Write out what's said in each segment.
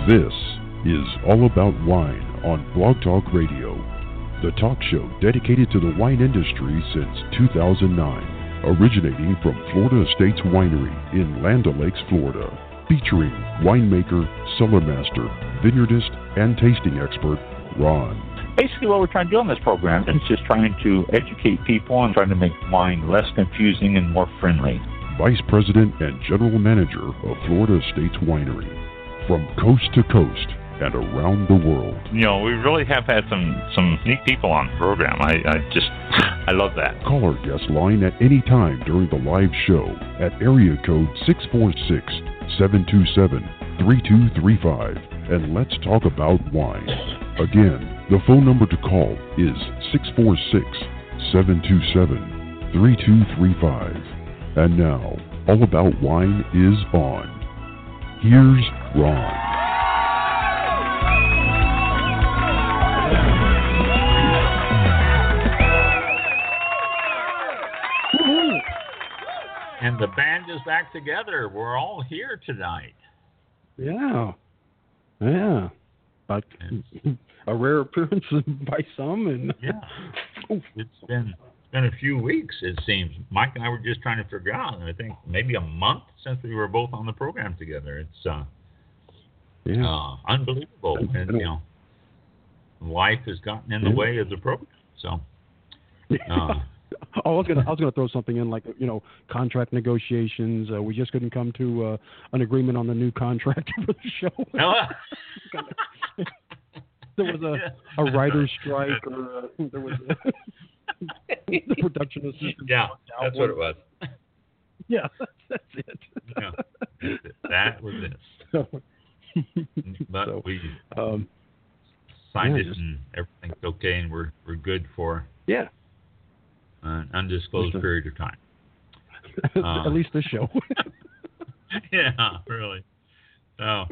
This is All About Wine on Blog Talk Radio, the talk show dedicated to the wine industry since 2009, originating from Florida Estates Winery in Land O'Lakes, Florida, featuring winemaker, cellar master, vineyardist, and tasting expert, Ron. Basically, what we're trying to do on this program is just trying to educate people and trying to make wine less confusing and more friendly. Vice President and General Manager of Florida Estates Winery. From coast to coast and around the world. You know, we really have had some neat people on the program. I love that. Call our guest line at any time during the live show at area code 646-727-3235, and let's talk about wine. Again, the phone number to call is 646-727-3235. And now, All About Wine is on. Here's Ron. And the band is back together. We're all here tonight. Yeah. But a rare appearance by some, and yeah, it's been a few weeks, it seems. Mike and I were just trying to figure out, and I think maybe a month since we were both on the program together. It's unbelievable, and you know, life has gotten in the way of the program. So, I was gonna throw something in, like, you know, contract negotiations. We just couldn't come to an agreement on the new contract for the show. There was a writer's strike, or there was the production assistant. Yeah, that's what it was. Yeah, that's it. Yeah, that was it. But we signed it, and everything's okay, and we're good for an undisclosed period of time. At least this show. Yeah, really. So,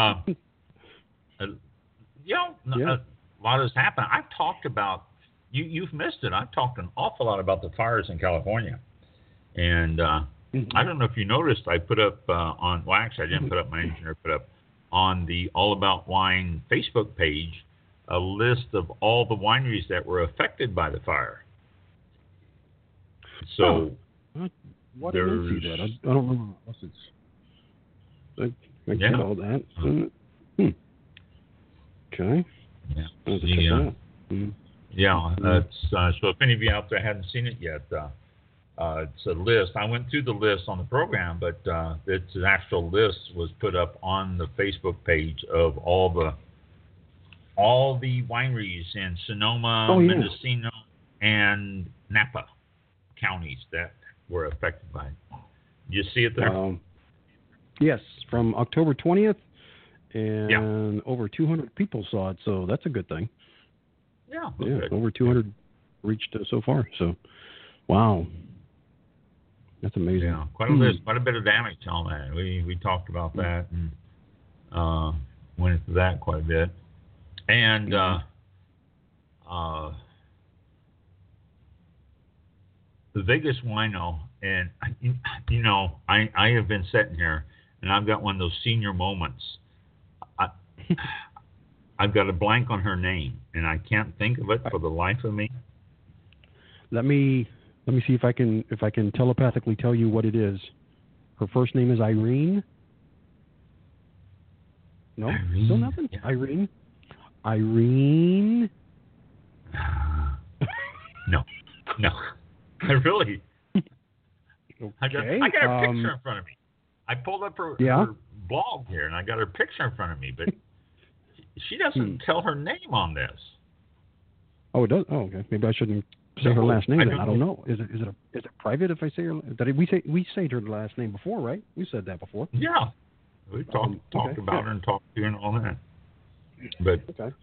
a lot has happened. I've talked about, you've missed it. I've talked an awful lot about the fires in California. And I don't know if you noticed, I put up I didn't put up, my engineer put up on the All About Wine Facebook page a list of all the wineries that were affected by the fire. So, what did I see that? I don't remember. I get all that. Okay. Yeah. That's so. If any of you out there hadn't seen it yet, it's a list. I went through the list on the program, but it's an actual list was put up on the Facebook page of all the wineries in Sonoma, Mendocino, and Napa counties that were affected by it. You see it there? Yes, from October 20th, and over 200 people saw it, so that's a good thing. Yeah, over 200 reached so far. So, wow, that's amazing. Yeah, quite a bit of damage on that. We talked about that and went into that quite a bit, and the Vegas Wino, and you know, I have been sitting here and I've got one of those senior moments. I've got a blank on her name, and I can't think of it for the life of me. Let me see if I can telepathically tell you what it is. Her first name is Irene. No, Irene. Still nothing. Yeah. Irene. No. I really. Okay. I got her picture in front of me. I pulled up her blog here, and I got her picture in front of me, but she doesn't tell her name on this. Oh, it does. Oh, okay. Maybe I shouldn't say her last name. I don't know. Is it private if I say her? We say her last name before, right? We said that before. Yeah, we talked about her and talked to her and all that. But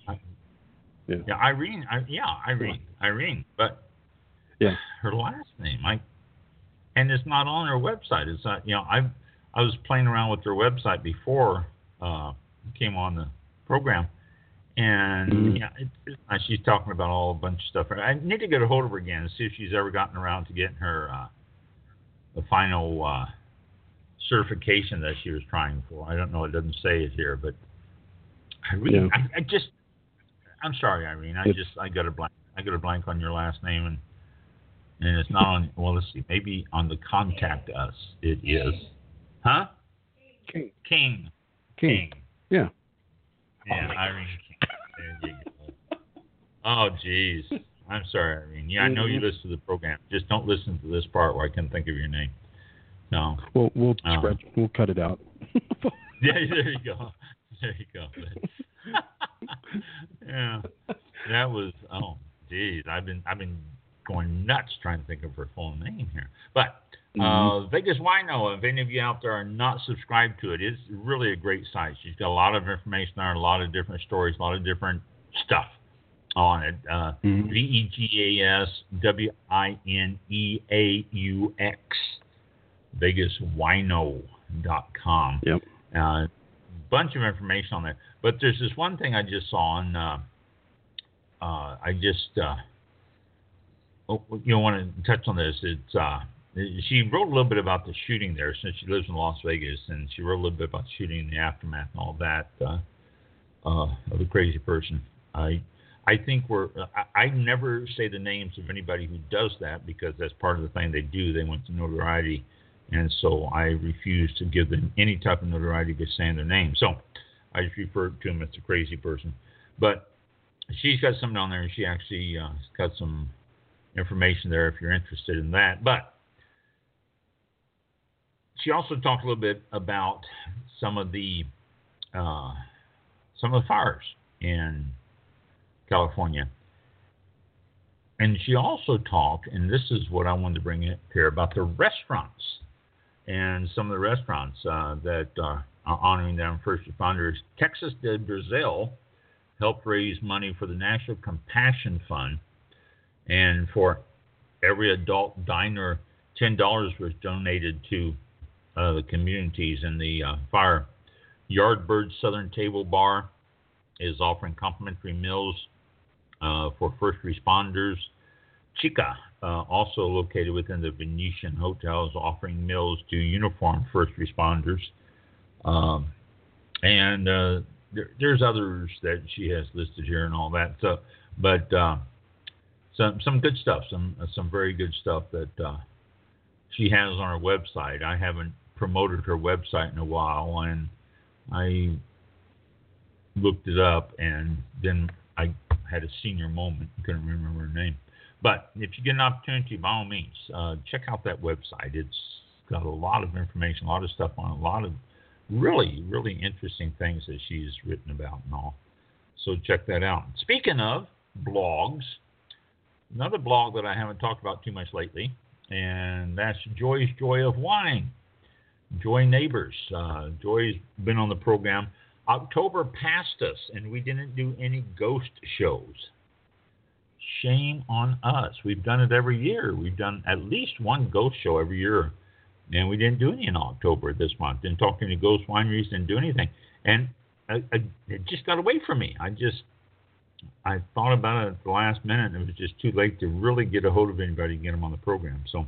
Irene. But her last name, and it's not on her website. It's not. You know, I was playing around with her website before came on the program, and it's nice. She's talking about a bunch of stuff. I need to get a hold of her again and see if she's ever gotten around to getting her the final certification that she was trying for. I don't know. It doesn't say it here, but Irene, yeah. I'm sorry, Irene. I got a blank on your last name, and it's not on. Well, let's see. Maybe on the contact us, it is. Huh? King. Yeah. Yeah, Irene King. There you go. Oh, jeez. I'm sorry, Irene. Yeah, I know you listen to the program. Just don't listen to this part where I can't think of your name. No. We'll cut it out. Yeah, there you go. There you go. Yeah, that was. Oh, geez, I've been going nuts trying to think of her full name here. But Vegas Wino, if any of you out there are not subscribed to it, it's really a great site. She's got a lot of information there, a lot of different stories, a lot of different stuff on it. VegasWineaux, VegasWineaux.com. Yep. Bunch of information on there. But there's this one thing I just saw on. You want to touch on this? It's she wrote a little bit about the shooting there since she lives in Las Vegas, and she wrote a little bit about shooting in the aftermath and all that of the crazy person. I think I never say the names of anybody who does that because that's part of the thing they do. They want the notoriety. And so I refuse to give them any type of notoriety by saying their name. So I just refer to them as a crazy person. But she's got some down there, and she actually got some information there if you're interested in that. But she also talked a little bit about some of the fires in California. And she also talked, and this is what I wanted to bring up here, about the restaurants. And some of the restaurants that are honoring them first responders. Texas de Brazil helped raise money for the National Compassion Fund. And for every adult diner, $10 was donated to the communities in the fire. Yardbird Southern Table Bar is offering complimentary meals for first responders. Chica, also located within the Venetian Hotel, is offering meals to uniformed first responders. And there's others that she has listed here and all that. So, but some good stuff, some very good stuff that she has on her website. I haven't promoted her website in a while, and I looked it up, and then I had a senior moment. Couldn't remember her name. But if you get an opportunity, by all means, check out that website. It's got a lot of information, a lot of stuff on it, a lot of really, really interesting things that she's written about and all. So check that out. Speaking of blogs, another blog that I haven't talked about too much lately, and that's Joy's Joy of Wine. Joy Neighbors. Joy's been on the program. October passed us, and we didn't do any ghost shows. Shame on us. We've done it every year. We've done at least one ghost show every year, and we didn't do any in October this month. Didn't talk to any ghost wineries, didn't do anything. And it just got away from me. I thought about it at the last minute, and it was just too late to really get a hold of anybody and get them on the program. So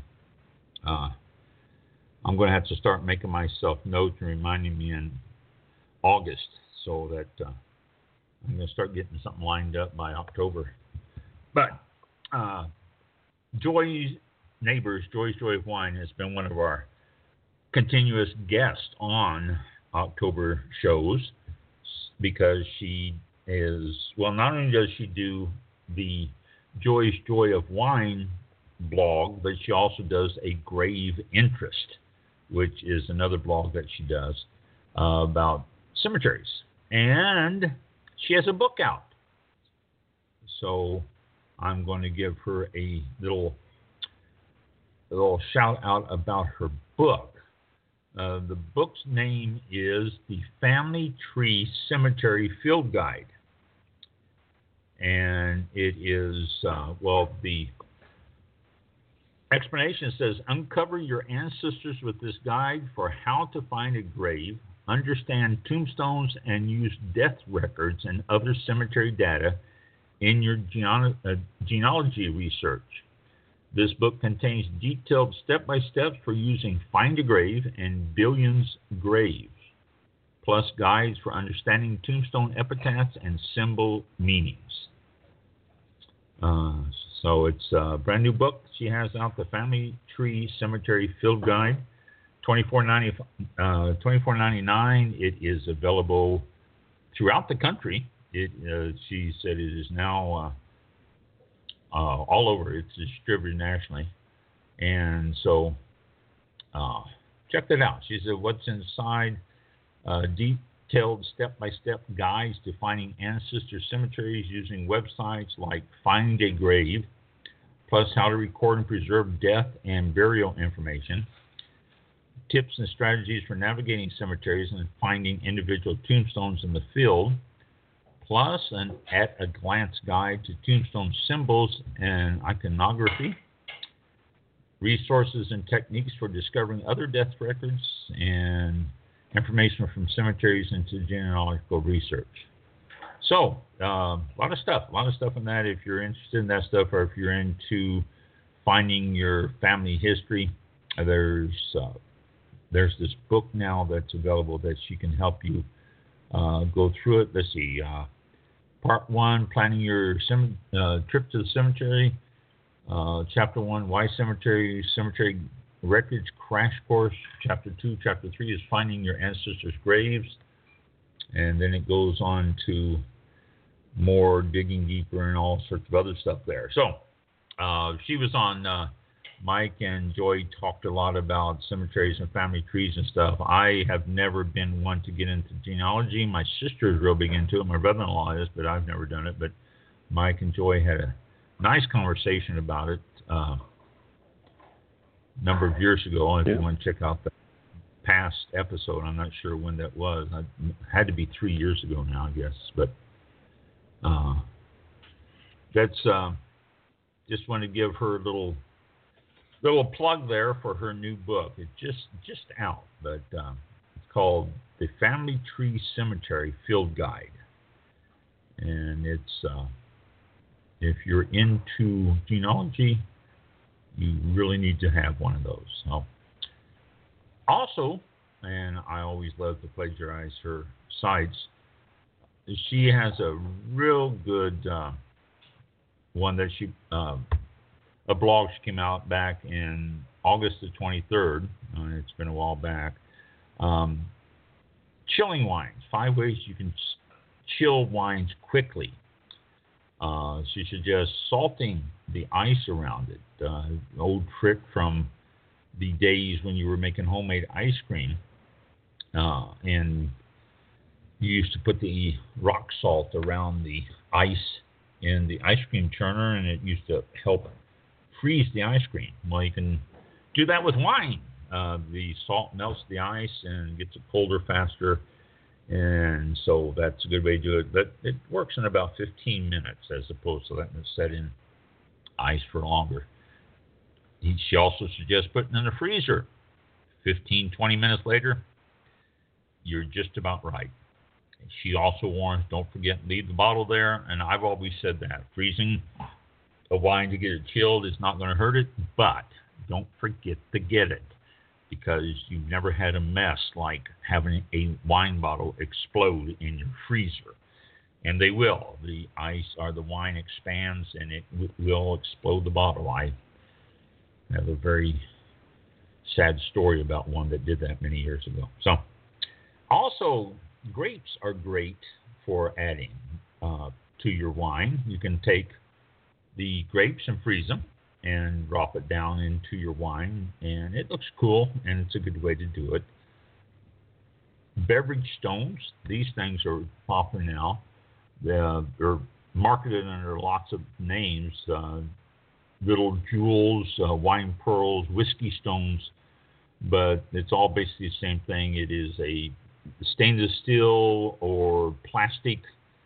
I'm going to have to start making myself notes and reminding me in August so that I'm going to start getting something lined up by October. But Joy's Neighbors, Joy's Joy of Wine, has been one of our continuous guests on October shows because she is, well, not only does she do the Joy's Joy of Wine blog, but she also does a Grave Interest, which is another blog that she does about cemeteries. And she has a book out. So I'm going to give her a little shout out about her book. The book's name is The Family Tree Cemetery Field Guide. And it is, the explanation says, uncover your ancestors with this guide for how to find a grave, understand tombstones, and use death records and other cemetery data in your genealogy research. This book contains detailed step-by-steps for using Find a Grave and Billions Graves. plus guides for understanding tombstone epitaphs and symbol meanings. So it's a brand new book she has out, The Family Tree Cemetery Field Guide, $24.99. It is available throughout the country. She said it is now all over. It's distributed nationally. And so check that out. She said, what's inside? Detailed step-by-step guides to finding ancestor cemeteries using websites like Find a Grave, plus how to record and preserve death and burial information, tips and strategies for navigating cemeteries and finding individual tombstones in the field, plus an at-a-glance guide to tombstone symbols and iconography, resources and techniques for discovering other death records, and information from cemeteries into genealogical research. So, a lot of stuff in that. If you're interested in that stuff, or if you're into finding your family history, there's this book now that's available that she can help you go through it. Let's see. Part 1, planning your trip to the cemetery. Chapter 1, why cemetery records crash course. Chapter 2, Chapter 3 is finding your ancestors' graves. And then it goes on to more digging deeper and all sorts of other stuff there. So she was on Mike and Joy talked a lot about cemeteries and family trees and stuff. I have never been one to get into genealogy. My sister is real big into it. My brother-in-law is, but I've never done it. But Mike and Joy had a nice conversation about it a number of years ago. And if you want to check out the past episode, I'm not sure when that was. It had to be 3 years ago now, I guess. But that's just want to give her a little plug there for her new book. It's just out, but it's called The Family Tree Cemetery Field Guide, and it's if you're into genealogy, you really need to have one of those. So, also, and I always love to plagiarize her sites, she has a real good one that she a blog she came out back in August the 23rd. It's been a while back. Chilling wines. 5 ways you can chill wines quickly. She suggests salting the ice around it. Old trick from the days when you were making homemade ice cream. And you used to put the rock salt around the ice in the ice cream churner, and it used to help freeze the ice cream. Well, you can do that with wine. The salt melts the ice and gets it colder faster, and so that's a good way to do it. But it works in about 15 minutes as opposed to letting it set in ice for longer. She also suggests putting it in the freezer. 15, 20 minutes later, you're just about right. She also warns, don't forget, leave the bottle there, and I've always said that. Freezing a wine to get it chilled is not going to hurt it, but don't forget to get it, because you've never had a mess like having a wine bottle explode in your freezer. And they will. The ice or the wine expands and it will explode the bottle. I have a very sad story about one that did that many years ago. So, also, grapes are great for adding to your wine. You can take the grapes and freeze them and drop it down into your wine, and it looks cool, and it's a good way to do it. Beverage stones, these things are popular now. They're marketed under lots of names, little jewels, wine pearls, whiskey stones, but it's all basically the same thing. It is a stainless steel or plastic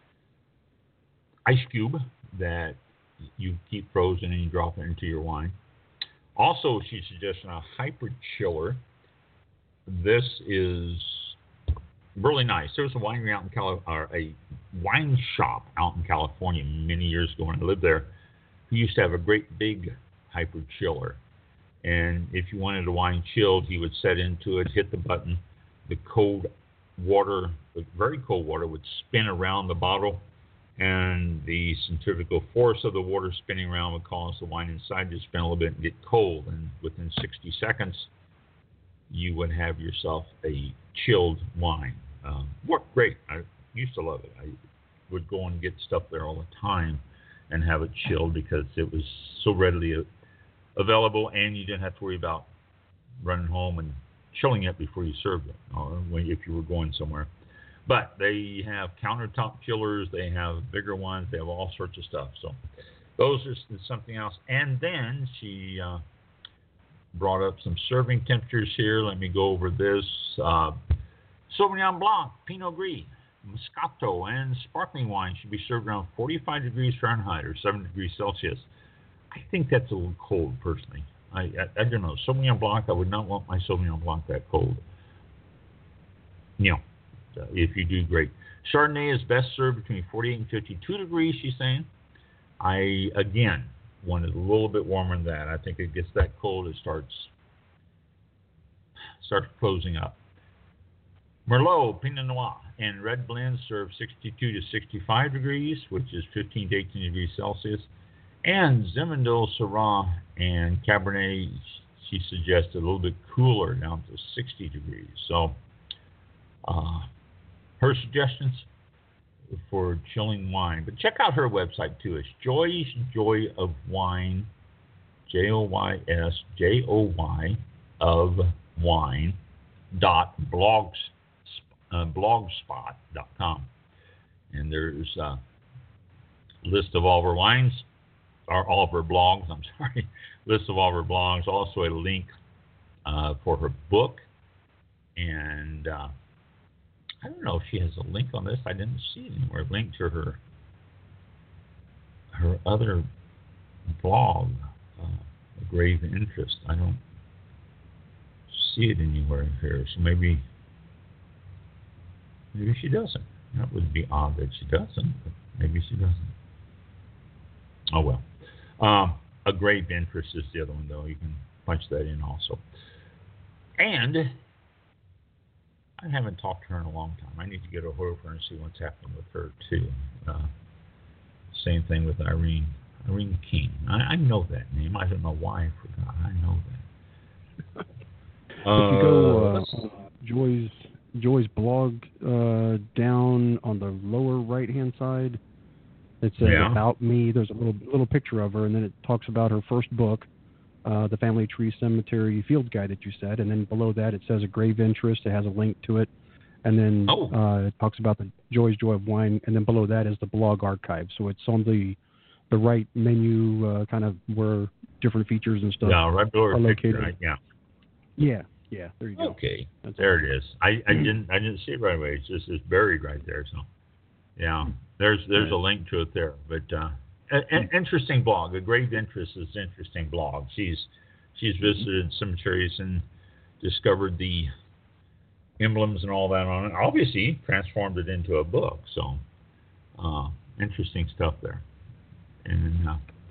ice cube that you keep frozen and you drop it into your wine. Also, she's suggesting a hyper chiller. This is really nice. There was a winery out in a wine shop out in California many years ago when I lived there. He used to have a great big hyper chiller, and if you wanted a wine chilled, he would set into it, hit the button, the cold water, very cold water, would spin around the bottle, and the centrifugal force of the water spinning around would cause the wine inside to spin a little bit and get cold. And within 60 seconds, you would have yourself a chilled wine. Worked great. I used to love it. I would go and get stuff there all the time and have it chilled because it was so readily available, and you didn't have to worry about running home and chilling it before you served it, or if you were going somewhere. But they have countertop chillers, they have bigger ones, they have all sorts of stuff. So those are something else. And then she brought up some serving temperatures here. Let me go over this. Sauvignon Blanc, Pinot Gris, Moscato, and sparkling wine should be served around 45 degrees Fahrenheit or 7 degrees Celsius. I think that's a little cold, personally. I don't know. Sauvignon Blanc, I would not want my Sauvignon Blanc that cold. If you do, great. Chardonnay is best served between 48 and 52 degrees, she's saying. I, again, want it a little bit warmer than that. I think it gets that cold, it starts closing up. Merlot, Pinot Noir, and red blends serve 62 to 65 degrees, which is 15 to 18 degrees Celsius. And Zinfandel, Syrah, and Cabernet, she suggested a little bit cooler, down to 60 degrees. So her suggestions for chilling wine. But check out her website, too. It's Joy's Joy of Wine, JOYSJOY of Wine .blogspot.com. And there's a list of all of her wines, or all of her blogs, list of all of her blogs, also a link for her book. And I don't know if she has a link on this. I didn't see it anywhere. Link to her other blog, Grave Interest. I don't see it anywhere here. So maybe she doesn't. That would be odd that she doesn't, but maybe she doesn't. Oh, well. A Grave Interest is the other one, though. You can punch that in also. And I haven't talked to her in a long time. I need to get a hold of her and see what's happening with her, too. Same thing with Irene King. I know that name. I don't know why I forgot. I know that. If you go Joy's blog down on the lower right-hand side, it says About Me. There's a little picture of her, and then it talks about her first book, The Family Tree Cemetery Field Guide that you said, and then below that it says A Grave Interest. It has a link to it, and then it talks about the Joy's Joy of Wine, and then below that is the blog archive. So it's on the right menu, kind of where different features and stuff right below are located. Right? Yeah, there you go. Okay, there it is. I didn't see it right away. It's buried right there. So there's a link to it there. But an interesting blog. A Grave Interest is an interesting blog. She's visited cemeteries and discovered the emblems and all that on it. Obviously, transformed it into a book. So interesting stuff there. And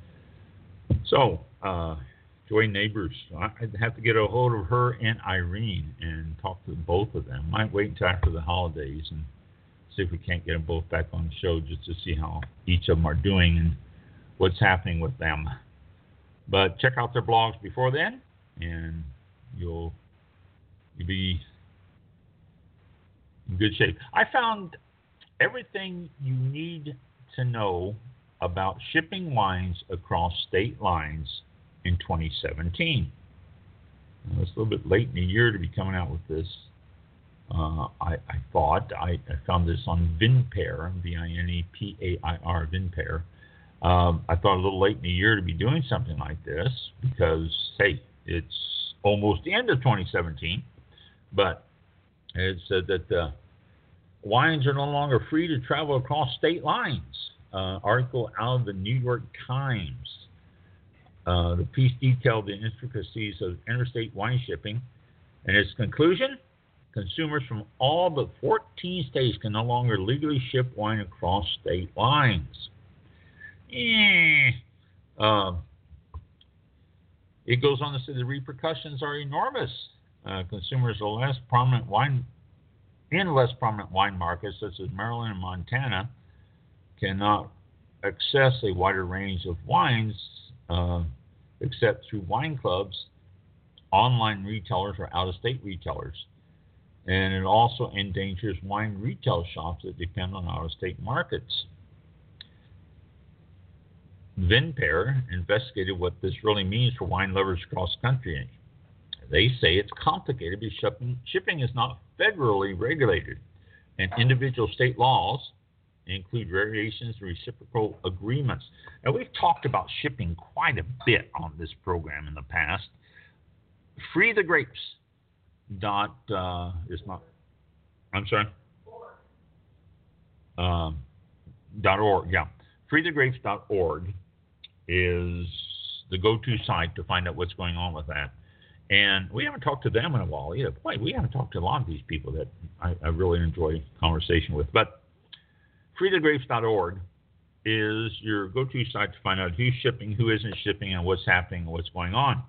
Joy Neighbors. I'd have to get a hold of her and Irene and talk to both of them. Might wait until after the holidays and see if we can't get them both back on the show just to see how each of them are doing and what's happening with them. But check out their blogs before then, and you'll be in good shape. I found everything you need to know about shipping wines across state lines in 2017. Now, it's a little bit late in the year to be coming out with this. I found this on VinPair, VINEPAIR, VinPair. I thought a little late in the year to be doing something like this because, hey, it's almost the end of 2017. But it said that wines are no longer free to travel across state lines. Article out of the New York Times. The piece detailed the intricacies of interstate wine shipping. And its conclusion, consumers from all but 14 states can no longer legally ship wine across state lines. It goes on to say the repercussions are enormous. Consumers of less prominent wine in less prominent wine markets such as Maryland and Montana cannot access a wider range of wines except through wine clubs, online retailers, or out-of-state retailers. And it also endangers wine retail shops that depend on out-of-state markets. VinPair investigated what this really means for wine lovers across the country. They say it's complicated because shipping is not federally regulated, and individual state laws include variations and reciprocal agreements. Now, we've talked about shipping quite a bit on this program in the past. Free the Grapes .org, yeah. FreeTheGrapes.org is the go-to site to find out what's going on with that. And we haven't talked to them in a while either. Boy, we haven't talked to a lot of these people that I really enjoy conversation with. But FreeTheGrapes.org is your go-to site to find out who's shipping, who isn't shipping, and what's happening and what's going on.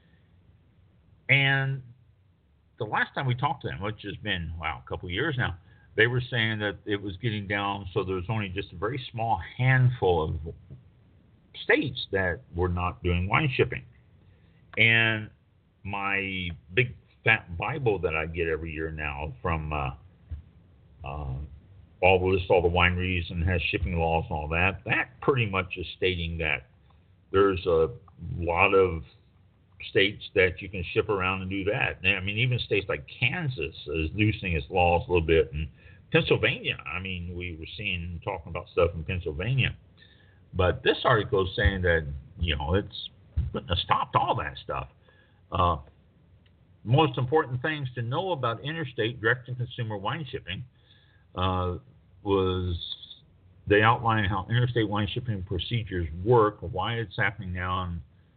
And the last time we talked to them, which has been, a couple of years now, they were saying that it was getting down, so there was only just a very small handful of states that were not doing wine shipping. And my big fat Bible that I get every year now from all the wineries and has shipping laws and all that, that pretty much is stating that there's a lot of states that you can ship around and do that. I mean, even states like Kansas is loosening its laws a little bit, and Pennsylvania, I mean, we were talking about stuff in Pennsylvania. But this article is saying that, it's putting a stop to all that stuff. Most important things to know about interstate direct-to-consumer wine shipping was they outline how interstate wine shipping procedures work, why it's happening now,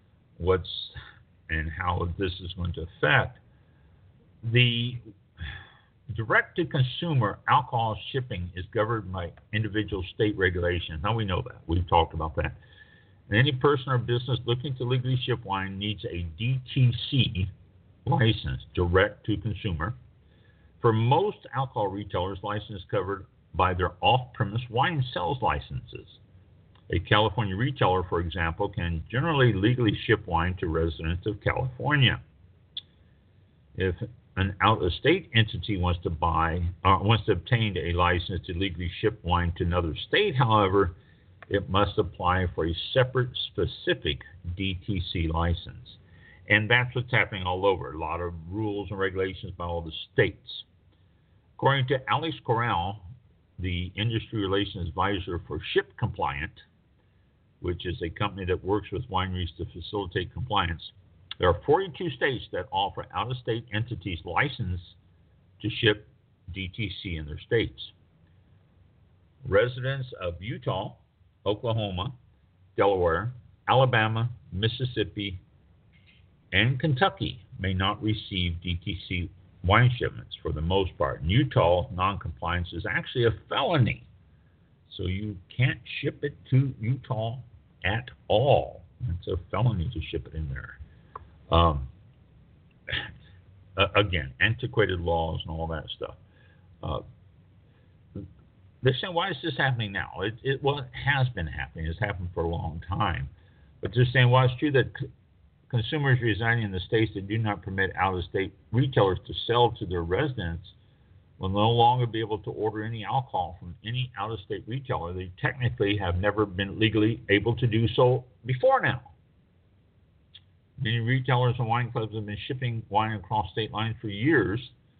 and how this is going to affect. The direct-to-consumer alcohol shipping is governed by individual state regulations. Now we know that. We've talked about that. And any person or business looking to legally ship wine needs a DTC license, direct-to-consumer. For most alcohol retailers, license is covered by their off-premise wine sales licenses. A California retailer, for example, can generally legally ship wine to residents of California. If an out-of-state entity wants to obtain a license to legally ship wine to another state, however, it must apply for a separate, specific DTC license. And that's what's happening all over. A lot of rules and regulations by all the states. According to Alex Corral, the industry relations advisor for Ship Compliant, which is a company that works with wineries to facilitate compliance, there are 42 states that offer out-of-state entities license to ship DTC in their states. Residents of Utah, Oklahoma, Delaware, Alabama, Mississippi, and Kentucky may not receive DTC wine shipments for the most part. In Utah, non-compliance is actually a felony. So you can't ship it to Utah at all. It's a felony to ship it in there. Again, antiquated laws and all that stuff. They're saying, why is this happening now? It has been happening. It's happened for a long time. But they're saying, well, it's true that consumers residing in the states that do not permit out-of-state retailers to sell to their residents will no longer be able to order any alcohol from any out-of-state retailer. They technically have never been legally able to do so before now. Many retailers and wine clubs have been shipping wine across state lines for years,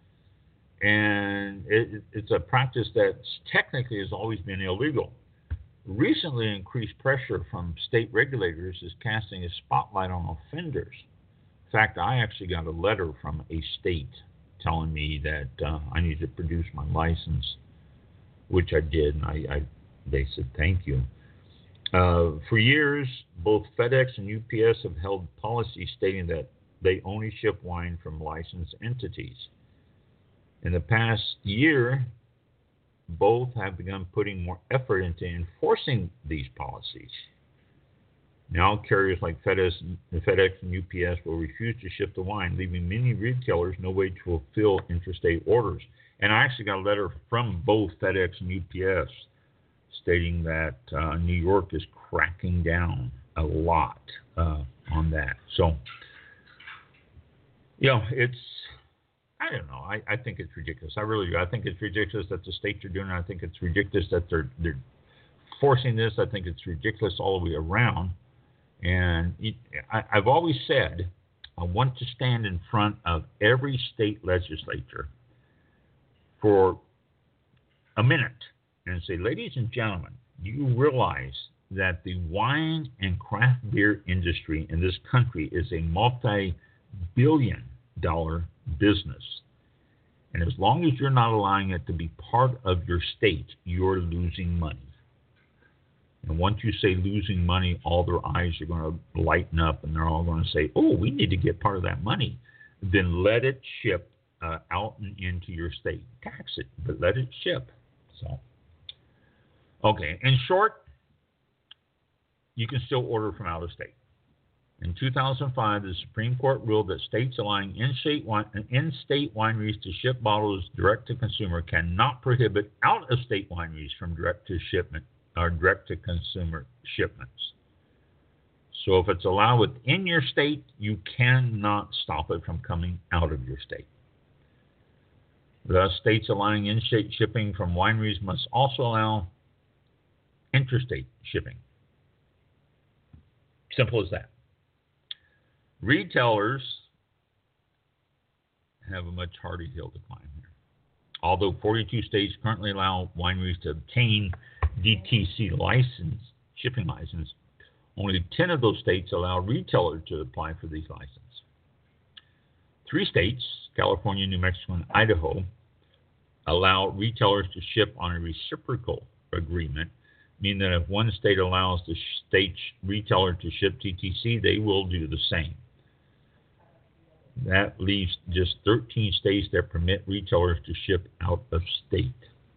and it's a practice that technically has always been illegal. Recently, increased pressure from state regulators is casting a spotlight on offenders. In fact, I actually got a letter from a state telling me that I need to produce my license, which I did, and they said thank you. For years, both FedEx and UPS have held policies stating that they only ship wine from licensed entities. In the past year, both have begun putting more effort into enforcing these policies. Now, carriers like FedEx and UPS will refuse to ship the wine, leaving many retailers no way to fulfill interstate orders. And I actually got a letter from both FedEx and UPS stating that New York is cracking down a lot on that. So, it's, I don't know. I think it's ridiculous. I really do. I think it's ridiculous that the states are doing it. I think it's ridiculous that they're forcing this. I think it's ridiculous all the way around. And I've always said I want to stand in front of every state legislature for a minute and say, ladies and gentlemen, do you realize that the wine and craft beer industry in this country is a multi-billion-dollar business? And as long as you're not allowing it to be part of your state, you're losing money. And once you say losing money, all their eyes are going to lighten up, and they're all going to say, oh, we need to get part of that money. Then let it ship out and into your state. Tax it, but let it ship. So, okay. In short, you can still order from out of state. In 2005, the Supreme Court ruled that states allowing in-state wineries to ship bottles direct to consumer cannot prohibit out-of-state wineries from direct-to-consumer shipments. So if it's allowed within your state, you cannot stop it from coming out of your state. Thus, states allowing in-state shipping from wineries must also allow interstate shipping. Simple as that. Retailers have a much harder hill to climb here. Although 42 states currently allow wineries to obtain DTC shipping license, only 10 of those states allow retailers to apply for these licenses. 3 states, California, New Mexico, and Idaho, allow retailers to ship on a reciprocal agreement, meaning that if one state allows the state retailer to ship DTC, they will do the same. That leaves just 13 states that permit retailers to ship out of state.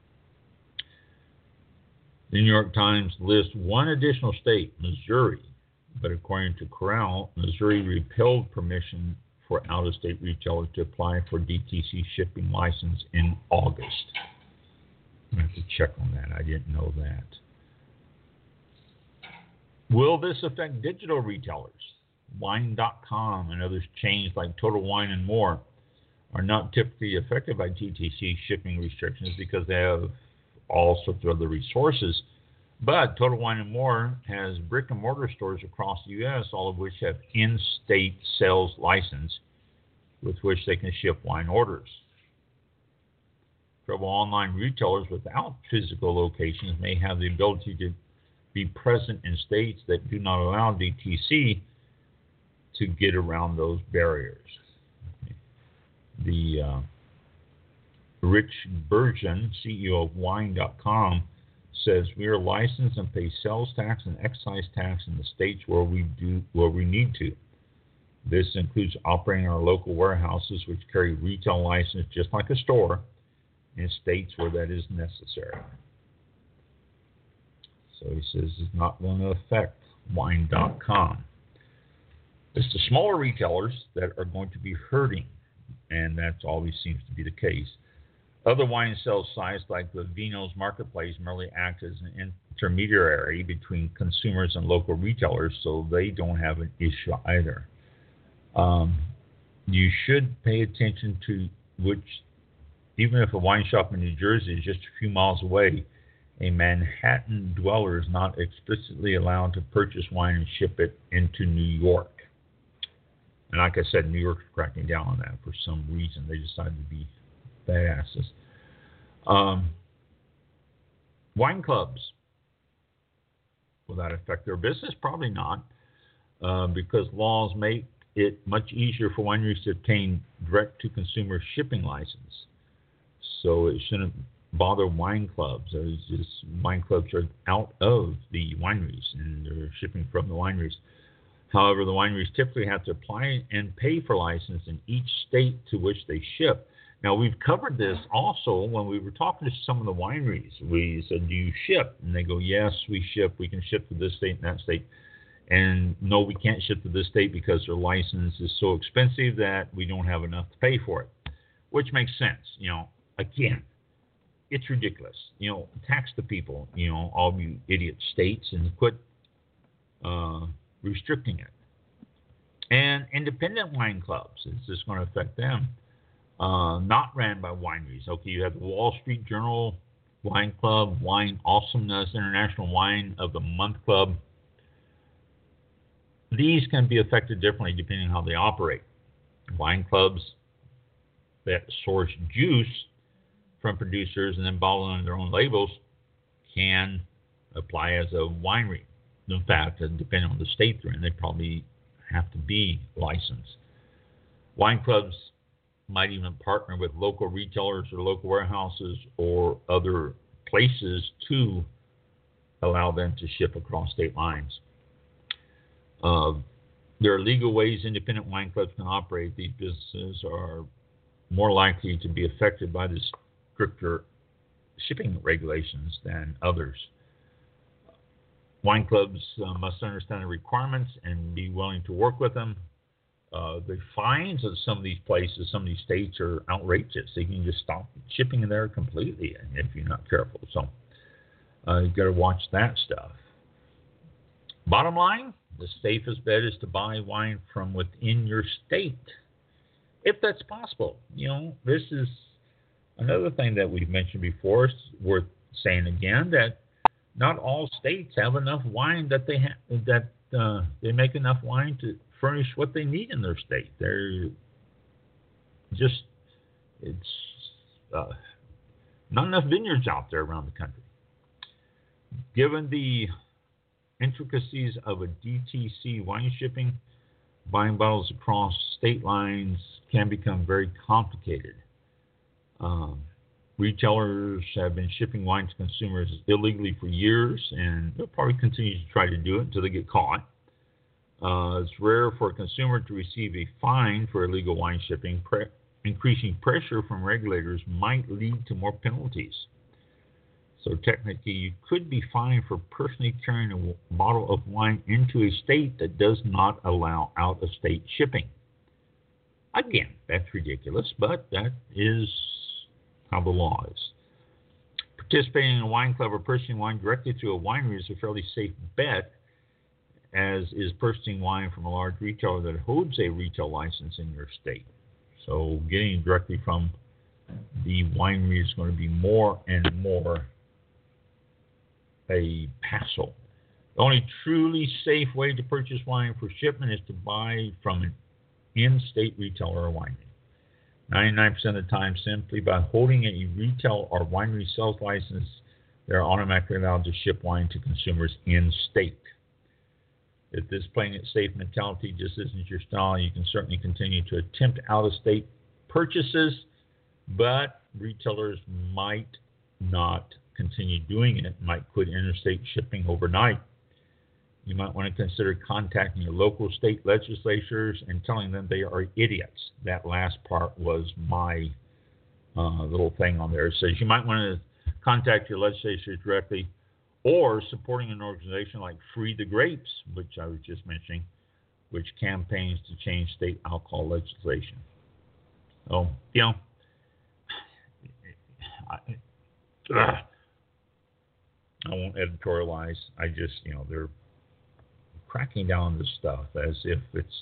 The New York Times lists one additional state, Missouri, but according to Corral, Missouri repelled permission for out-of-state retailers to apply for DTC shipping license in August. I have to check on that. I didn't know that. Will this affect digital retailers? Wine.com and other chains like Total Wine and More are not typically affected by DTC shipping restrictions because they have all sorts of other resources. But Total Wine and More has brick and mortar stores across the U.S., all of which have in-state sales license with which they can ship wine orders. Several online retailers without physical locations may have the ability to be present in states that do not allow DTC to get around those barriers. The Rich Bergen, CEO of Wine.com, says we are licensed and pay sales tax and excise tax in the states where we need to. This includes operating our local warehouses, which carry retail license just like a store, in states where that is necessary. So he says it's not going to affect Wine.com. It's the smaller retailers that are going to be hurting, and that always seems to be the case. Other wine sales sites like the Vino's Marketplace merely act as an intermediary between consumers and local retailers, so they don't have an issue either. You should pay attention to which, even if a wine shop in New Jersey is just a few miles away, a Manhattan dweller is not explicitly allowed to purchase wine and ship it into New York. And like I said, New York's cracking down on that for some reason. They decided to be badasses. Wine clubs. Will that affect their business? Probably not, because laws make it much easier for wineries to obtain direct-to-consumer shipping license. So it shouldn't bother wine clubs. There's just wine clubs are out of the wineries and they're shipping from the wineries. However, the wineries typically have to apply and pay for license in each state to which they ship. Now, we've covered this also when we were talking to some of the wineries. We said, do you ship? And they go, yes, we ship. We can ship to this state and that state. And no, we can't ship to this state because their license is so expensive that we don't have enough to pay for it, which makes sense. You know, again, it's ridiculous. Tax the people, all you idiot states, and quit restricting it. And independent wine clubs, is this going to affect them? Not ran by wineries. Okay, you have the Wall Street Journal Wine Club, Wine Awesomeness, International Wine of the Month Club. These can be affected differently depending on how they operate. Wine clubs that source juice from producers and then bottle under their own labels can apply as a winery. In fact, depending on the state they're in, they probably have to be licensed. Wine clubs might even partner with local retailers or local warehouses or other places to allow them to ship across state lines. There are legal ways independent wine clubs can operate. These businesses are more likely to be affected by the stricter shipping regulations than others. Wine clubs must understand the requirements and be willing to work with them. The fines of some of these places, some of these states, are outrageous. They can just stop shipping in there completely if you're not careful. So you've got to watch that stuff. Bottom line, the safest bet is to buy wine from within your state, if that's possible. This is another thing that we've mentioned before. It's worth saying again that not all states have enough wine that they make enough wine to furnish what they need in their state. It's not enough vineyards out there around the country. Given the intricacies of a DTC wine shipping, buying bottles across state lines can become very complicated. Retailers have been shipping wine to consumers illegally for years, and they'll probably continue to try to do it until they get caught. It's rare for a consumer to receive a fine for illegal wine shipping. Increasing pressure from regulators might lead to more penalties. So technically, you could be fined for personally carrying a bottle of wine into a state that does not allow out-of-state shipping. Again, that's ridiculous, but that is how the law is. Participating in a wine club or purchasing wine directly through a winery is a fairly safe bet, as is purchasing wine from a large retailer that holds a retail license in your state. So getting it directly from the winery is going to be more and more a hassle. The only truly safe way to purchase wine for shipment is to buy from an in-state retailer or winery. 99% of the time, simply by holding a retail or winery sales license, they're automatically allowed to ship wine to consumers in-state. If this playing it safe mentality just isn't your style, you can certainly continue to attempt out-of-state purchases, but retailers might not continue doing it, might quit interstate shipping overnight. You might want to consider contacting your local state legislatures and telling them they are idiots. That last part was my little thing on there. It says you might want to contact your legislatures directly, or supporting an organization like Free the Grapes, which I was just mentioning, which campaigns to change state alcohol legislation. So, I won't editorialize. I just, they're cracking down on this stuff as if it's,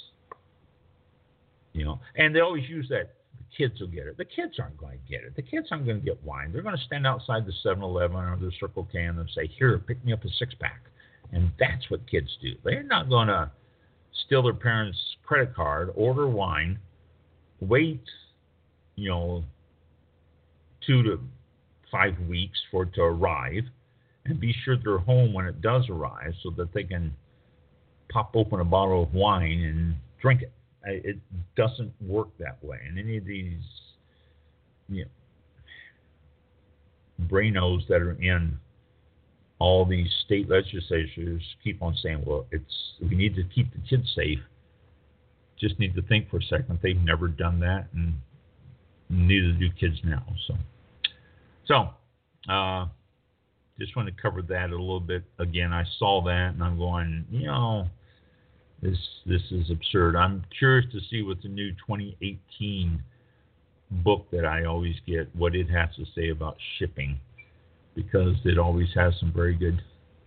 and they always use that, the kids will get it. The kids aren't going to get it. The kids aren't going to get wine. They're going to stand outside the 7-Eleven or the Circle K and say, here, pick me up a 6-pack. And that's what kids do. They're not going to steal their parents' credit card, order wine, wait, 2 to 5 weeks for it to arrive, and be sure they're home when it does arrive so that they can pop open a bottle of wine and drink it. It doesn't work that way. And any of these brainos that are in all these state legislatures keep on saying, well, we need to keep the kids safe. Just need to think for a second. They've never done that, and neither do kids now. So just want to cover that a little bit. Again, I saw that, and I'm going, this is absurd. I'm curious to see what the new 2018 book that I always get, what it has to say about shipping, because it always has some very good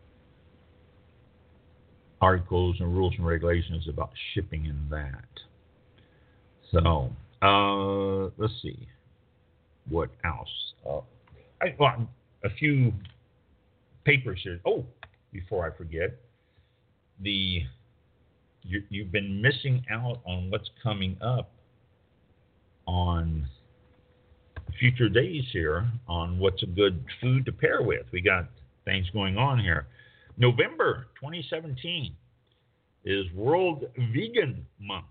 articles and rules and regulations about shipping and that. So, let's see. What else? I want a few papers here. Oh, before I forget, you've been missing out on what's coming up on future days here on what's a good food to pair with. We got things going on here. November 2017 is World Vegan Month.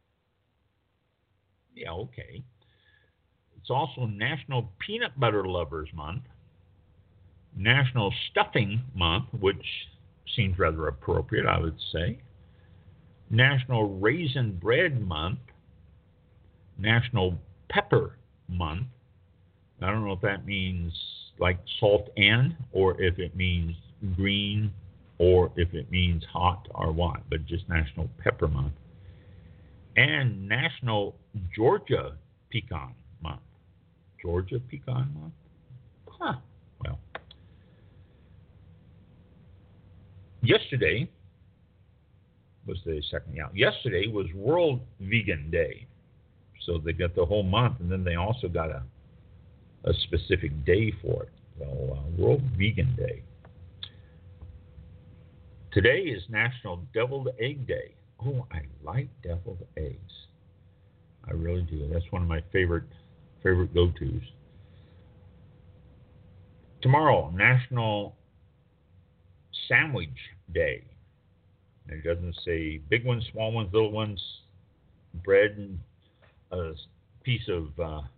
Yeah, okay. It's also National Peanut Butter Lovers Month, National Stuffing Month, which seems rather appropriate, I would say, National Raisin Bread Month, National Pepper Month. I don't know if that means like salt and, or if it means green, or if it means hot or what, but just National Pepper Month. And National Georgia Pecan Month. Georgia Pecan Month? Huh. Well. Yesterday was the second. Yeah. Yesterday was World Vegan Day. So they got the whole month, and then they also got a specific day for it. So World Vegan Day. Today is National Deviled Egg Day. Oh, I like deviled eggs. I really do. That's one of my favorite go-tos. Tomorrow, National Sandwich Day. It doesn't say big ones, small ones, little ones, bread and a piece of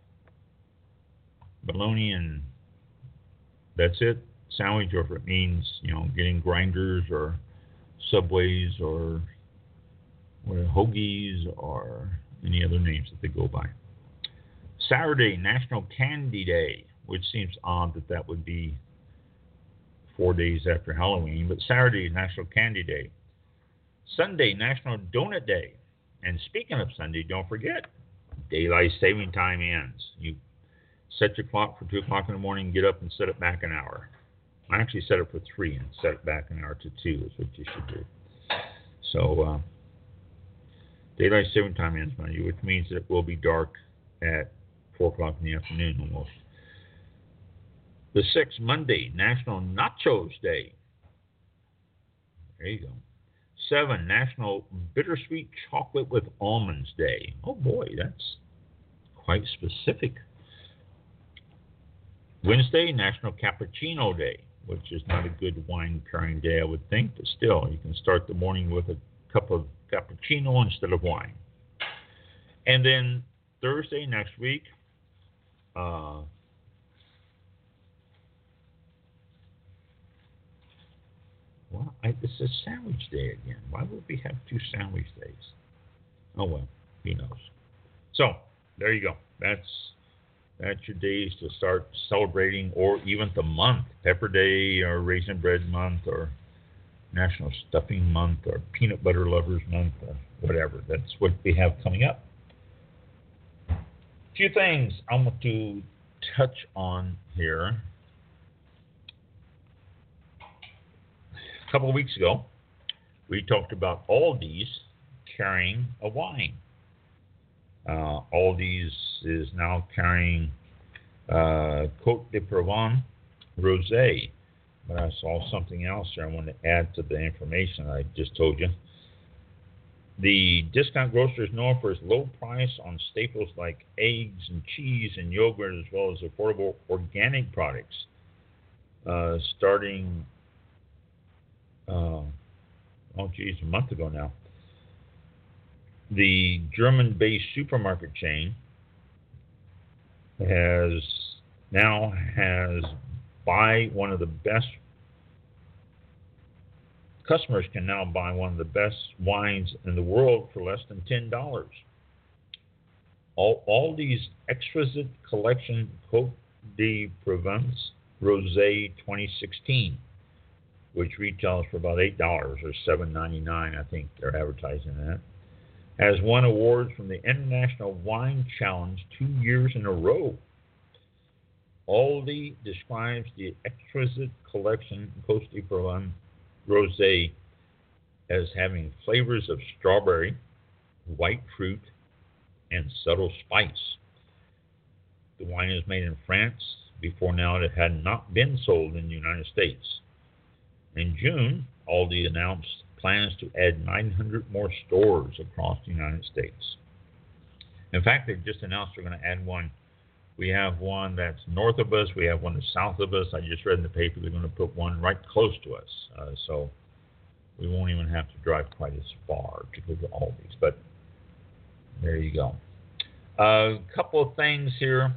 bologna, and that's it. Sandwich, or if it means, getting grinders or Subways or hoagies or any other names that they go by. Saturday, National Candy Day, which seems odd that would be 4 days after Halloween, but Saturday is National Candy Day. Sunday, National Donut Day. And speaking of Sunday, don't forget, Daylight Saving Time ends. You set your clock for 2 o'clock in the morning, get up and set it back an hour. I actually set it for 3 and set it back an hour to 2 is what you should do. So, Daylight Saving Time ends Monday, which means that it will be dark at 4 o'clock in the afternoon almost. The 6th, Monday, National Nachos Day. There you go. 7, National Bittersweet Chocolate with Almonds Day. Oh boy, that's quite specific. Wednesday, National Cappuccino Day, which is not a good wine pairing day, I would think, but still, you can start the morning with a cup of cappuccino instead of wine. And then Thursday next week, this is Sandwich Day again. Why would we have 2 sandwich days? Oh well, who knows. So there you go. That's your days to start celebrating, or even the month, Pepper Day or Raisin Bread Month or National Stuffing Month or Peanut Butter Lovers Month or whatever. That's what we have coming up. A few things I want to touch on here. A couple of weeks ago, we talked about Aldi's carrying a wine. Aldi's is now carrying Côte de Provence Rosé. But I saw something else here I want to add to the information I just told you. The discount grocer is known for its low price on staples like eggs and cheese and yogurt, as well as affordable organic products. Starting, a month ago now. The German-based supermarket chain has customers can now buy one of the best wines in the world for less than $10. Aldi's exquisite collection Côte de Provence Rosé 2016, which retails for about $8 or $7.99, I think they're advertising that. has won awards from the International Wine Challenge 2 years in a row. Aldi describes the exquisite collection Côte d'Ivoire Rosé as having flavors of strawberry, white fruit, and subtle spice. The wine is made in France. Before now, it had not been sold in the United States. In June, Aldi announced plans to add 900 more stores across the United States. In fact, they just announced they're going to add one. We have one that's north of us. We have one that's south of us. I just read in the paper they're going to put one right close to us. So we won't even have to drive quite as far to go to Aldi's. But there you go. A couple of things here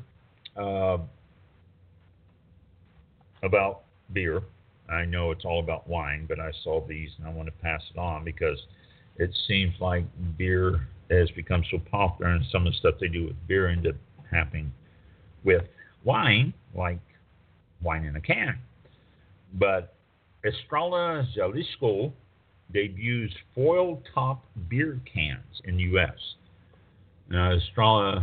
about beer. I know it's all about wine, but I saw these and I want to pass it on because it seems like beer has become so popular, and some of the stuff they do with beer end up happening with wine, like wine in a can. But Estrella Jalisco debuts foil-top beer cans in the U.S. Now, Estrella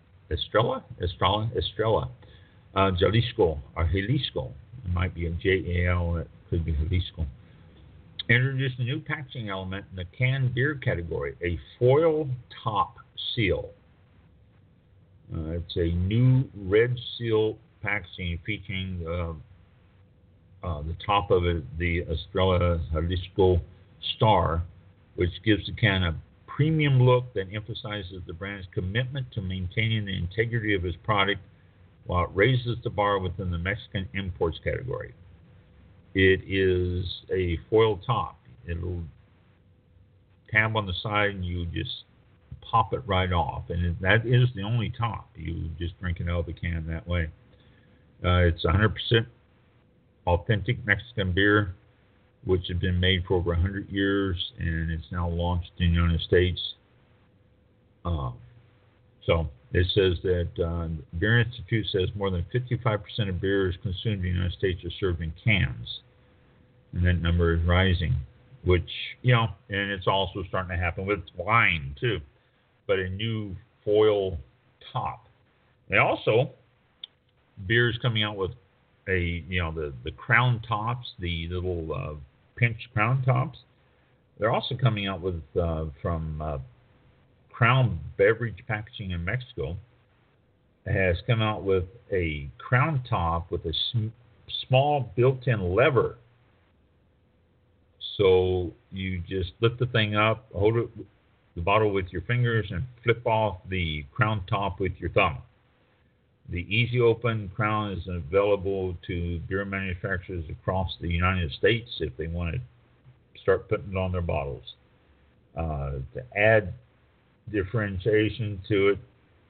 Jalisco, or Jalisco, it might be a J-A-L, it could be Jalisco, introduced a new packaging element in the canned beer category, a foil top seal. It's a new red seal packaging featuring the top of it, the Estrella Jalisco star, which gives the can a premium look that emphasizes the brand's commitment to maintaining the integrity of its product while it raises the bar within the Mexican imports category. It is a foil top. It'll tab on the side and you just pop it right off. And that is the only top. You just drink it out of the can that way. It's 100% authentic Mexican beer, which has been made for over 100 years, and it's now launched in the United States. So it says that Beer Institute says more than 55% of beers consumed in the United States are served in cans. And that number is rising, which, and it's also starting to happen with wine, too. But a new foil top. They also, beers coming out with the crown tops, the little pinch crown tops. They're also coming out with, from Crown Beverage Packaging in Mexico, has come out with a crown top with a small built-in lever. So you just lift the thing up, hold it, the bottle with your fingers, and flip off the crown top with your thumb. The easy open crown is available to beer manufacturers across the United States if they want to start putting it on their bottles. To add differentiation to it,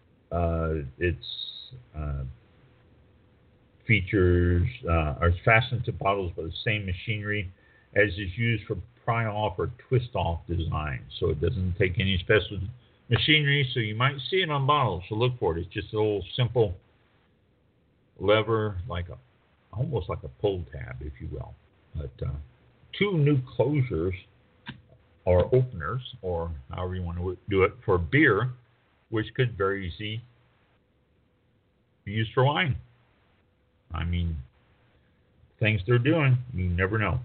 its features are fastened to bottles by the same machinery as is used for pry off or twist off design. So it doesn't take any special machinery, so you might see it on bottles, so look for it. It's just a little simple lever, almost like a pull tab, if you will. But two new closures or openers, or however you want to do it, for beer, which could very easily be used for wine. I mean, things they're doing, you never know.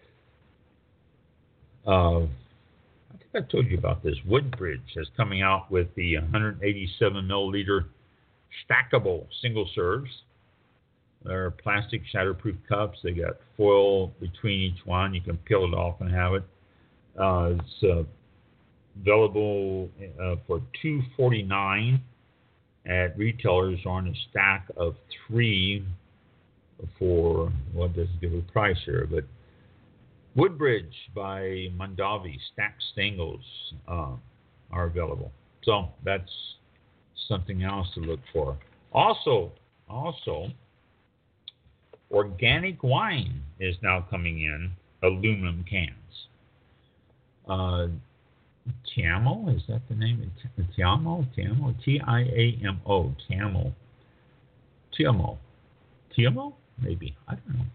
I think I told you about this. Woodbridge is coming out with the 187 milliliter stackable single serves. They're plastic shatterproof cups. They got foil between each one. You can peel it off and have it. It's available for $2.49 at retailers on a stack of 3 for, well, it doesn't give a price here, but Woodbridge by Mondavi stacked singles are available. So that's something else to look for. Also, organic wine is now coming in aluminum cans. Tiamo, is that the name? Tiamo, T-I-A-M-O, Tiamo, maybe, I don't know.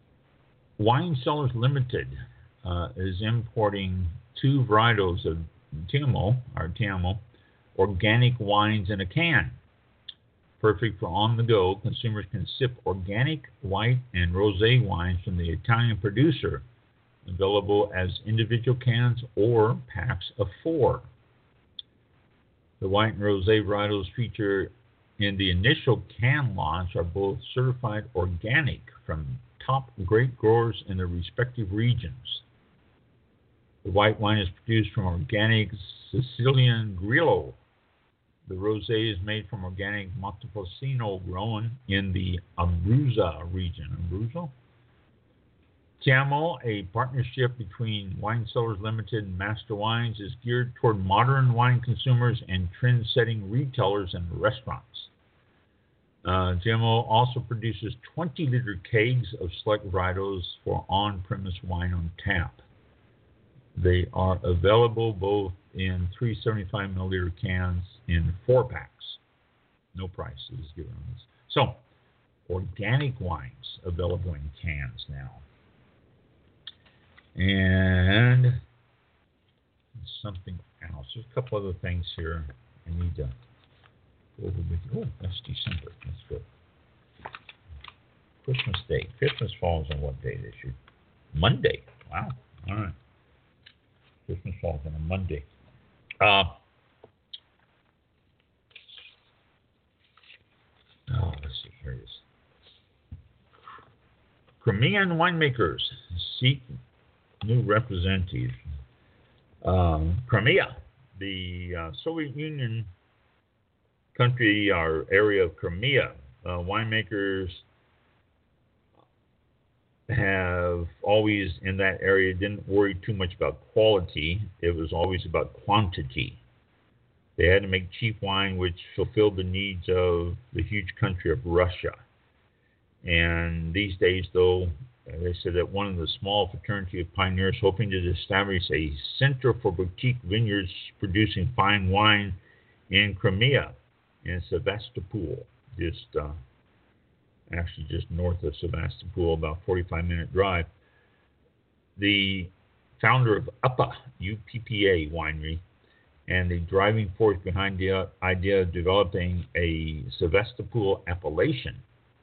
Wine Cellars Limited is importing 2 varietals of TMO, organic wines in a can. Perfect for on the go, consumers can sip organic white and rosé wines from the Italian producer, available as individual cans or packs of 4. The white and rosé varietals featured in the initial can launch are both certified organic from top grape growers in their respective regions. The white wine is produced from organic Sicilian Grillo. The rosé is made from organic Montepulciano grown in the Abruzzo region. Abruzzo? TMO, a partnership between Wine Cellars Limited and Master Wines, is geared toward modern wine consumers and trend-setting retailers and restaurants. TMO also produces 20-liter kegs of select varietals for on-premise wine on tap. They are available both in 375 milliliter cans in 4-packs. No price is given on this. So, organic wines available in cans now. And something else. There's a couple other things here I need to go over with you. Oh, that's December. That's good. Christmas Day. Christmas falls on what day this year? Monday. Wow. All right. Christmas falls on a Monday. Let's see. Here it is. Crimean winemakers seek new representative. Crimea, the Soviet Union country or area of Crimea, winemakers have always in that area didn't worry too much about quality. It was always about quantity. They had to make cheap wine which fulfilled the needs of the huge country of Russia. And these days, though, they said that one of the small fraternity of pioneers hoping to establish a center for boutique vineyards producing fine wine in Crimea, in Sevastopol, just north of Sevastopol, about 45-minute drive. The founder of UPPA, UPPA winery, and the driving force behind the idea of developing a Sevastopol appellation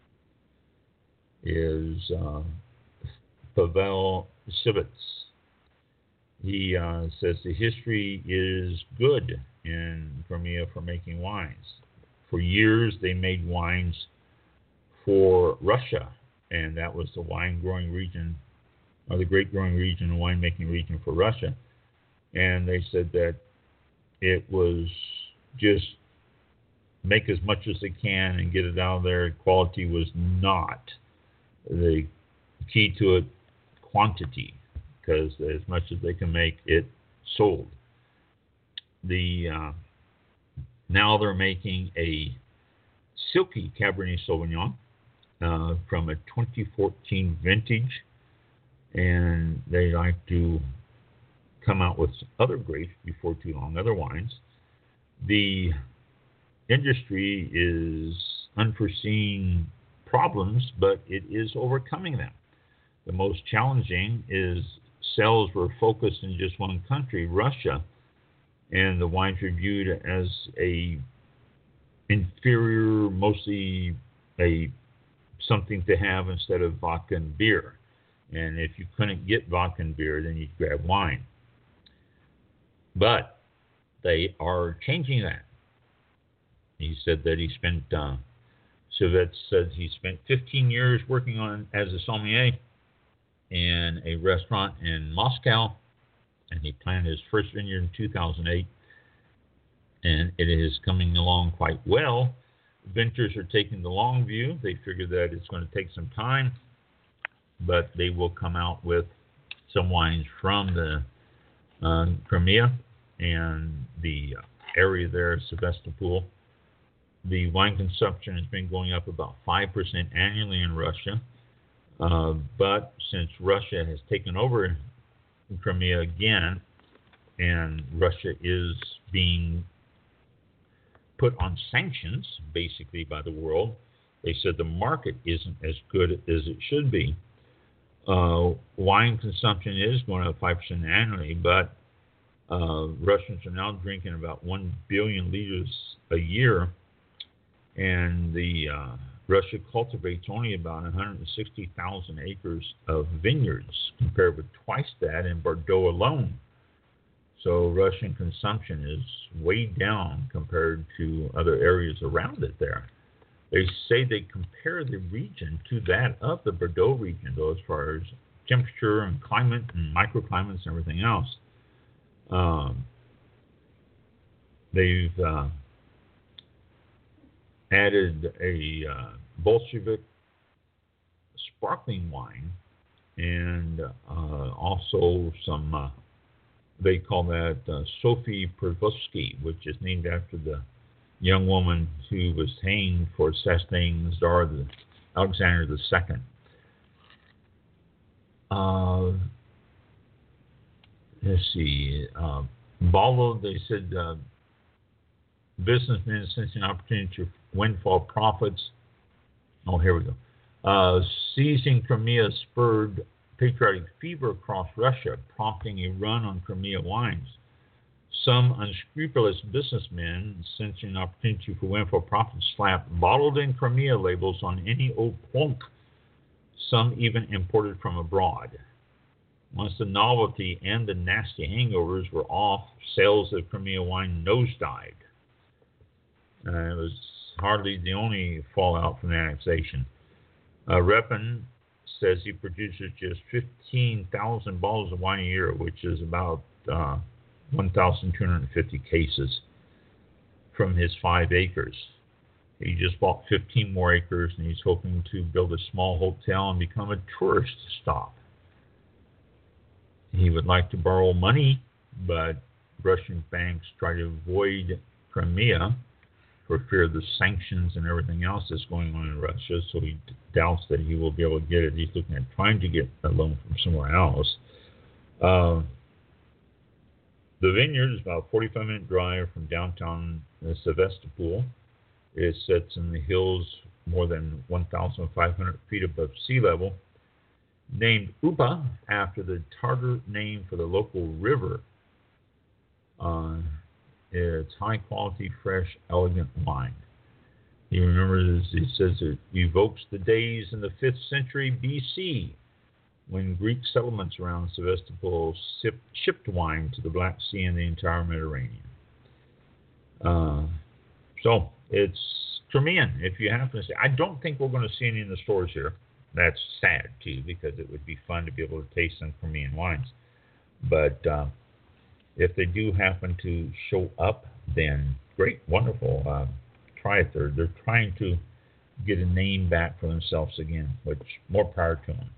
is Pavel Sivets. He says the history is good in Crimea for making wines. For years, they made wines for Russia, and that was the wine growing region, or the grape growing region and winemaking region for Russia. And they said that it was just make as much as they can and get it out of there. Quality was not the key to it. Quantity, because as much as they can make, it sold. Now they're making a silky Cabernet Sauvignon from a 2014 vintage, and they like to come out with other grapes before too long, other wines. The industry is unforeseen problems, but it is overcoming them. The most challenging is sales were focused in just one country, Russia, and the wines were viewed as a inferior, mostly a something to have instead of vodka and beer. And if you couldn't get vodka and beer, then you'd grab wine. But they are changing that. He said that he spent, Sivets said he spent 15 years working on as a sommelier in a restaurant in Moscow, and he planted his first vineyard in 2008, and it is coming along quite well. Vintners are taking the long view. They figure that it's going to take some time, but they will come out with some wines from the Crimea and the area there, Sevastopol. The wine consumption has been going up about 5% annually in Russia. But since Russia has taken over Crimea again, and Russia is being put on sanctions, basically, by the world, they said the market isn't as good as it should be. Wine consumption is going up 5% annually, but Russians are now drinking about 1 billion liters a year, and Russia cultivates only about 160,000 acres of vineyards, compared with twice that in Bordeaux alone. So Russian consumption is way down compared to other areas around it there. They say they compare the region to that of the Bordeaux region, though, as far as temperature and climate and microclimates and everything else. They've added a Bolshevik sparkling wine and also some, they call that Sophie Prevosky, which is named after the young woman who was hanged for assassinating Tsar Alexander II. Let's see. Balo, they said businessmen sensing opportunity to windfall profits. Oh, here we go. Seizing Crimea spurred patriotic fever across Russia, prompting a run on Crimea wines. Some unscrupulous businessmen sensing opportunity for windfall profits slapped bottled in Crimea labels on any old clunk, some even imported from abroad. Once the novelty and the nasty hangovers were off, sales of Crimea wine nosedived. It was hardly the only fallout from the annexation. Repin says he produces just 15,000 bottles of wine a year, which is about 1,250 cases from his 5 acres. He just bought 15 more acres, and he's hoping to build a small hotel and become a tourist stop. He would like to borrow money, but Russian banks try to avoid Crimea for fear of the sanctions and everything else that's going on in Russia, so he doubts that he will be able to get it. He's looking at trying to get a loan from somewhere else. The vineyard is about a 45-minute drive from downtown Sevastopol. It sits in the hills more than 1,500 feet above sea level, named Upa after the Tartar name for the local river. It's high-quality, fresh, elegant wine. He remembers, he says it evokes the days in the 5th century B.C. when Greek settlements around Sevastopol shipped wine to the Black Sea and the entire Mediterranean. So it's Crimean, if you happen to see. I don't think we're going to see any in the stores here. That's sad, too, because it would be fun to be able to taste some Crimean wines. But if they do happen to show up, then great, wonderful. Try it. They're trying to get a name back for themselves again, which more power to them.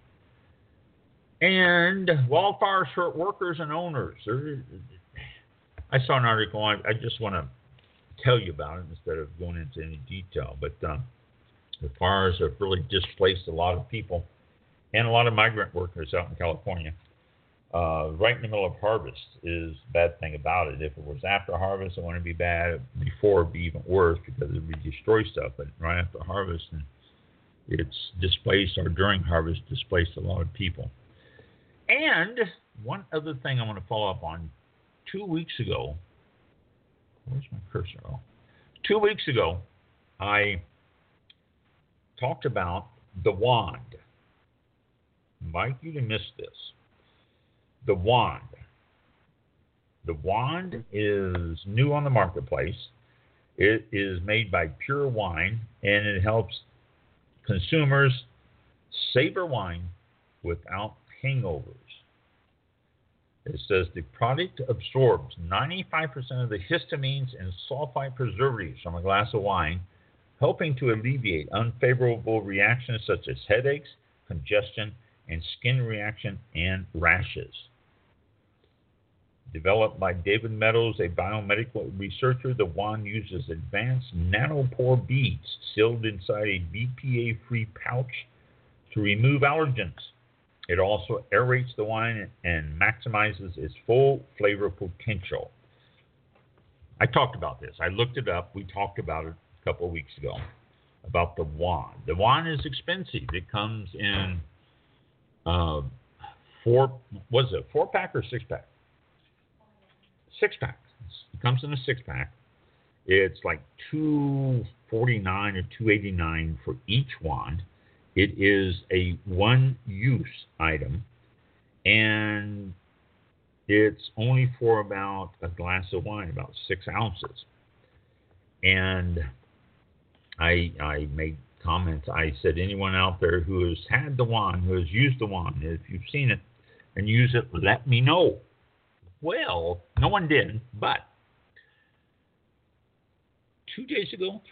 And wildfires hurt workers and owners. I saw an article. I just want to tell you about it instead of going into any detail. But the fires have really displaced a lot of people and a lot of migrant workers out in California. Right in the middle of harvest is the bad thing about it. If it was after harvest, it wouldn't be bad. Before, it'd be even worse because it would destroy stuff. But right after harvest, and it's displaced, or during harvest, displaced a lot of people. And one other thing I want to follow up on. 2 weeks ago, where's my cursor? Oh, 2 weeks ago, I talked about the wand. I invite you to miss this. The wand. The wand is new on the marketplace. It is made by Pure Wine, and it helps consumers savor wine without hangovers. It says the product absorbs 95% of the histamines and sulfite preservatives from a glass of wine, helping to alleviate unfavorable reactions such as headaches, congestion, and skin reaction and rashes. Developed by David Meadows, a biomedical researcher, the wand uses advanced nanopore beads sealed inside a BPA-free pouch to remove allergens. It also aerates the wine and maximizes its full flavor potential. I talked about this. I looked it up. We talked about it a couple of weeks ago, about the wand. The wand is expensive. It comes in 4-pack or 6-pack? 6-pack. It comes in a 6-pack. It's like $249 or $289 for each wand. It is a one-use item, and it's only for about a glass of wine, about 6 ounces. And I made comments. I said, anyone out there who has had the wand, who has used the wand, if you've seen it and use it, let me know. Well, no one did, but 3 days ago,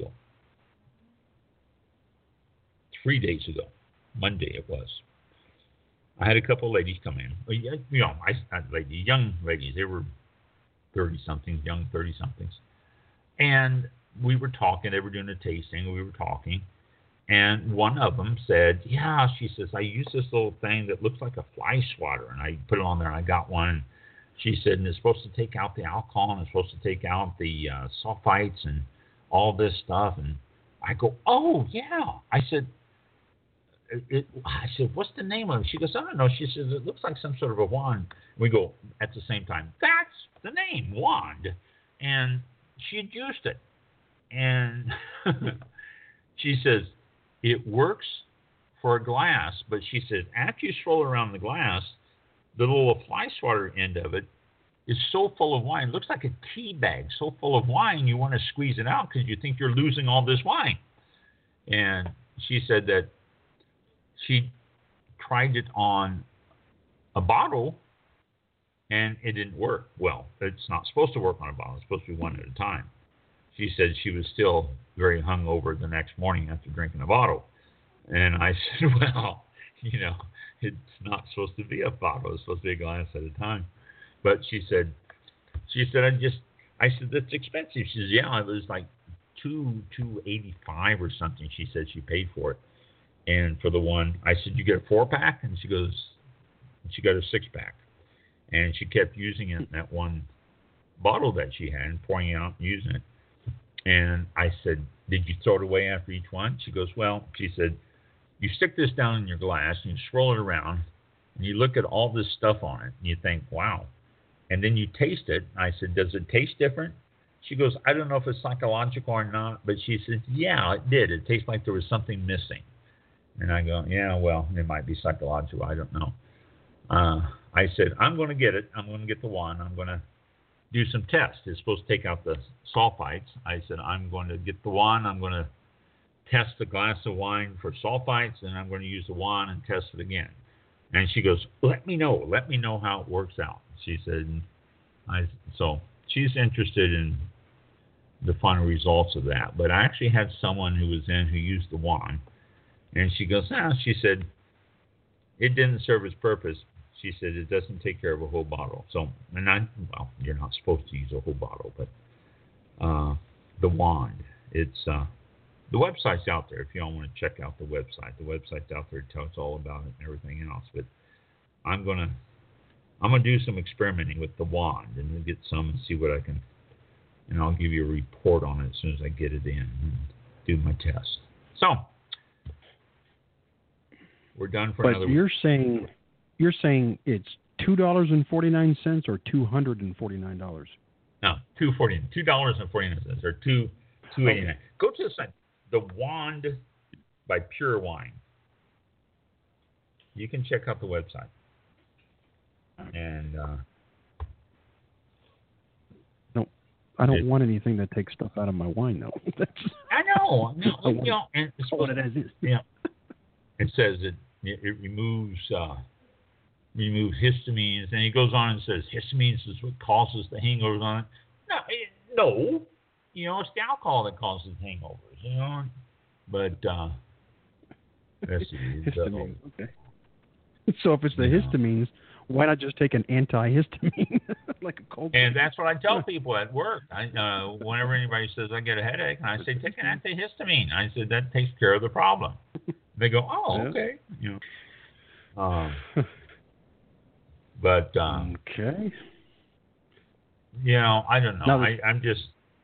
Monday it was, I had a couple of ladies come in. Young ladies. They were 30-somethings, young 30-somethings. And we were talking. They were doing a tasting. We were talking. And one of them said, yeah, she says, I use this little thing that looks like a fly swatter. And I put it on there, and I got one. She said, and it's supposed to take out the alcohol, and it's supposed to take out the sulfites and all this stuff. And I go, oh, yeah. I said, what's the name of it? She goes, I don't know. She says, it looks like some sort of a wand. We go, at the same time, that's the name, wand. And she had used it. And she says, it works for a glass, but she says, after you swirl around the glass, the little fly swatter end of it is so full of wine. It looks like a tea bag, so full of wine, you want to squeeze it out because you think you're losing all this wine. And she said that she tried it on a bottle, and it didn't work. Well, it's not supposed to work on a bottle. It's supposed to be one at a time. She said she was still very hungover the next morning after drinking a bottle. And I said, well, it's not supposed to be a bottle. It's supposed to be a glass at a time. But she said, I said, that's expensive. She says, yeah, it was like $285 or something. She said she paid for it. And for the one, I said, you get a 4-pack? And she goes, she got a 6-pack. And she kept using it in that one bottle that she had and pouring it out and using it. And I said, did you throw it away after each one? She goes, well, she said, you stick this down in your glass and you swirl it around and you look at all this stuff on it and you think, wow. And then you taste it. I said, does it taste different? She goes, I don't know if it's psychological or not, but she said, yeah, it did. It tastes like there was something missing. And I go, yeah, well, it might be psychological. I don't know. I said, I'm going to get it. I'm going to get the wand. I'm going to do some tests. It's supposed to take out the sulfites. I said, I'm going to get the wand. I'm going to test the glass of wine for sulfites, and I'm going to use the wand and test it again. And she goes, let me know. Let me know how it works out. She said, so she's interested in the final results of that. But I actually had someone who was in who used the wand, and she goes, she said, it didn't serve its purpose. She said, it doesn't take care of a whole bottle. So, you're not supposed to use a whole bottle, but the wand, it's, the website's out there if you all want to check out the website. The website's out there to tell us all about it and everything else. But I'm gonna do some experimenting with the wand and we'll get some and see what I can, and I'll give you a report on it as soon as I get it in and do my test. So we're done for another week. You're saying it's $2.49 or $249? No, $2.49 or $2.89. Okay. Go to the site, The Wand by Pure Wine. You can check out the website. And no, I don't want anything that takes stuff out of my wine, though. I know. And it's what it is. Yeah. It says it removes histamines, and he goes on and says histamines is what causes the hangovers on it. No. It's the alcohol that causes hangovers, But let's see. Histamine. Okay. So if it's the histamines, why not just take an antihistamine like a cold? And that's what I tell people at work. Whenever anybody says I get a headache, and I say take an antihistamine. I said that takes care of the problem. They go, oh, okay. But okay. I don't know. I'm just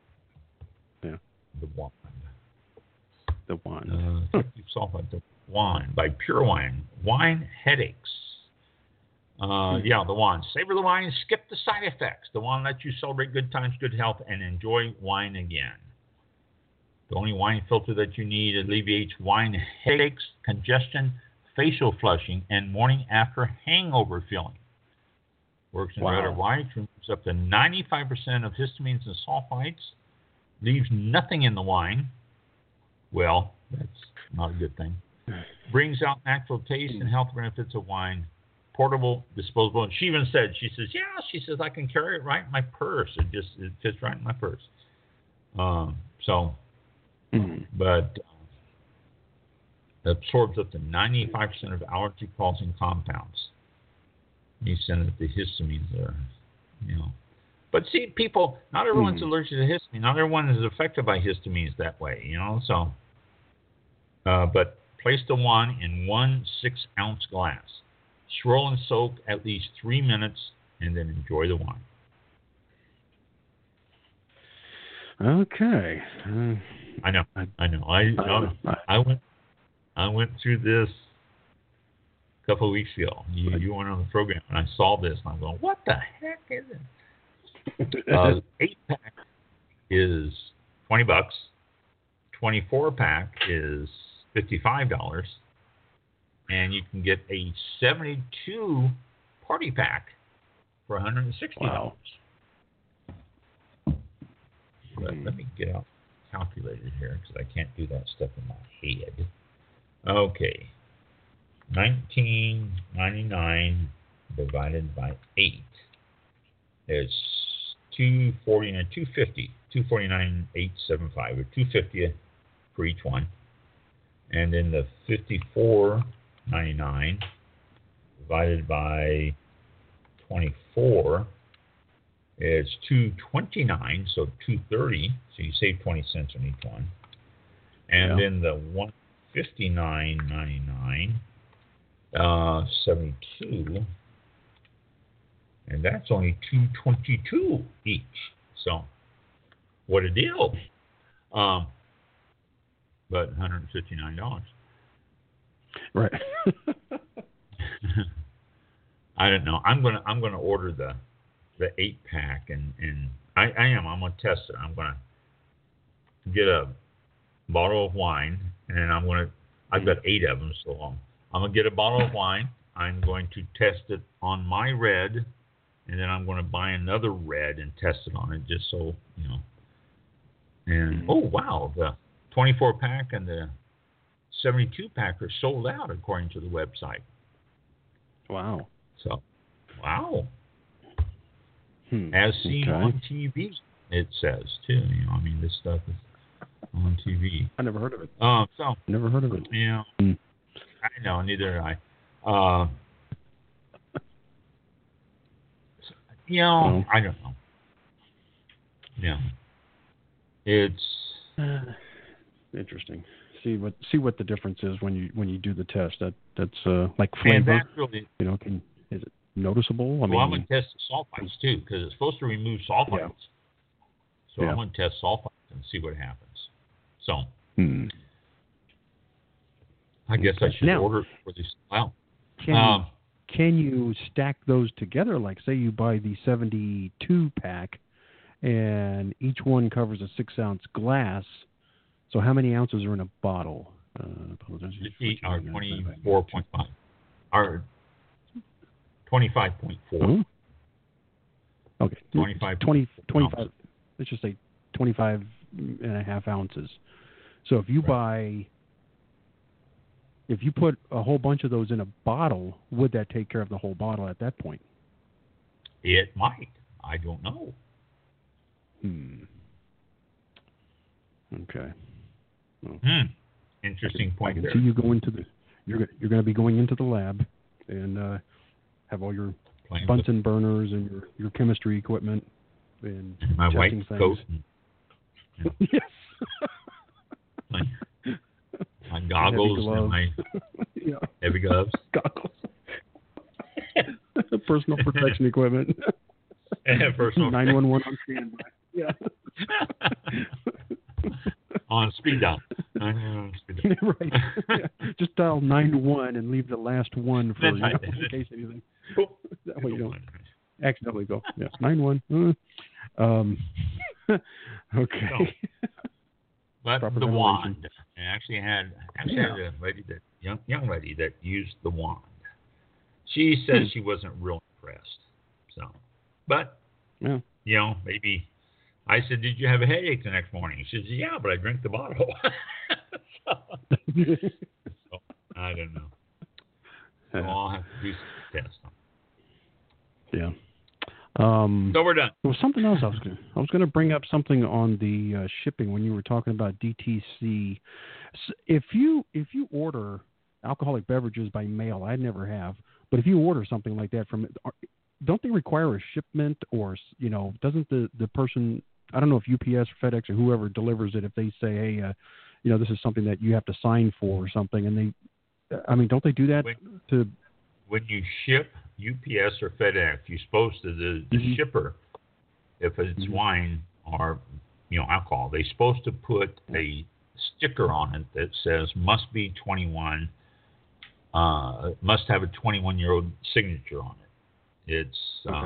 the wand. The wand. The wand by Pure Wine. Wine headaches. Yeah, the wine. Savor the wine, skip the side effects. The wine lets you celebrate good times, good health, and enjoy wine again. The only wine filter that you need alleviates wine headaches, congestion, facial flushing, and morning after hangover feeling. Works in red or white, removes up to 95% of histamines and sulfites, leaves nothing in the wine. Well, that's not a good thing. Brings out natural taste and health benefits of wine. Portable, disposable. And she even said, she says, I can carry it right in my purse. It fits right in my purse. But absorbs up to 95% of allergy-causing compounds. You send it to histamines there, But see, people, not everyone's allergic to histamine. Not everyone is affected by histamines that way, So, but place the wine in 1 6-ounce glass. Swirl and soak at least 3 minutes, and then enjoy the wine. Okay. I know. I went through this a couple of weeks ago. You went on the program, and I saw this, and I'm going, what the heck is it? 8-pack is $20. 24-pack is $55. And you can get a 72 party pack for $160. Wow. But let me get out the calculator here because I can't do that stuff in my head. Okay. $19.99 divided by 8 is $249.875 or $250 for each one. And then the $54.99 divided by 24 is $229, so $230. So you save 20 cents on each one. And then the $159.99, 72, and that's only $222 each. So what a deal! But $159. Right. I don't know. I'm gonna order the 8-pack, and I'm gonna test it. I'm gonna get a bottle of wine, and then I've got 8 of them, so I'm gonna get a bottle of wine. I'm going to test it on my red, and then I'm gonna buy another red and test it on it, just so And oh wow, the 24-pack and the 72-pack are sold out according to the website. Wow. So, wow. As seen on TV, it says too. This stuff is on TV. I never heard of it. Never heard of it. I know, neither did I. I don't know. Yeah. It's interesting. See what the difference is when you do the test. That's like flavor. Is it noticeable? I'm going to test the sulfites too, because it's supposed to remove sulfites. Yeah. So I'm going to test sulfites and see what happens. So I guess I should order it for this. Wow. Can you stack those together? Like, say you buy the 72-pack, and each one covers a 6-ounce glass. So how many ounces are in a bottle? 24.5. Or 25.4. Okay. 25. 25. Let's just say 25.5 ounces. So if you if you put a whole bunch of those in a bottle, would that take care of the whole bottle at that point? It might. I don't know. Okay. Well, interesting point. I can see you go into you're going to be going into the lab and have all your Bunsen burners and your chemistry equipment and my white things. Coat. Yes. My goggles and my heavy gloves. Goggles. Personal protection equipment. Personal 911 on standby. Yeah. On speed dial. Right. Yeah. Just dial 9-1 and leave the last one for in case anything. That way you don't accidentally go. Yes, 9-1. Okay. So, but the wand. I actually had a lady that young lady that used the wand. She says she wasn't real impressed. So, but maybe. I said, "Did you have a headache the next morning?" She said, "Yeah, but I drank the bottle." So, I don't know. So I'll have to do some tests. Yeah. So we're done. There was something else I was going to bring up something on the shipping when you were talking about DTC. If you order alcoholic beverages by mail, I never have, but if you order something like that don't they require a shipment, or doesn't the person, I don't know if UPS or FedEx or whoever delivers it, if they say, hey, this is something that you have to sign for or something, and don't they do that when you ship UPS or FedEx, you're supposed to, the shipper, if it's wine or alcohol, they're supposed to put a sticker on it that says must be 21, must have a 21-year-old signature on it. It's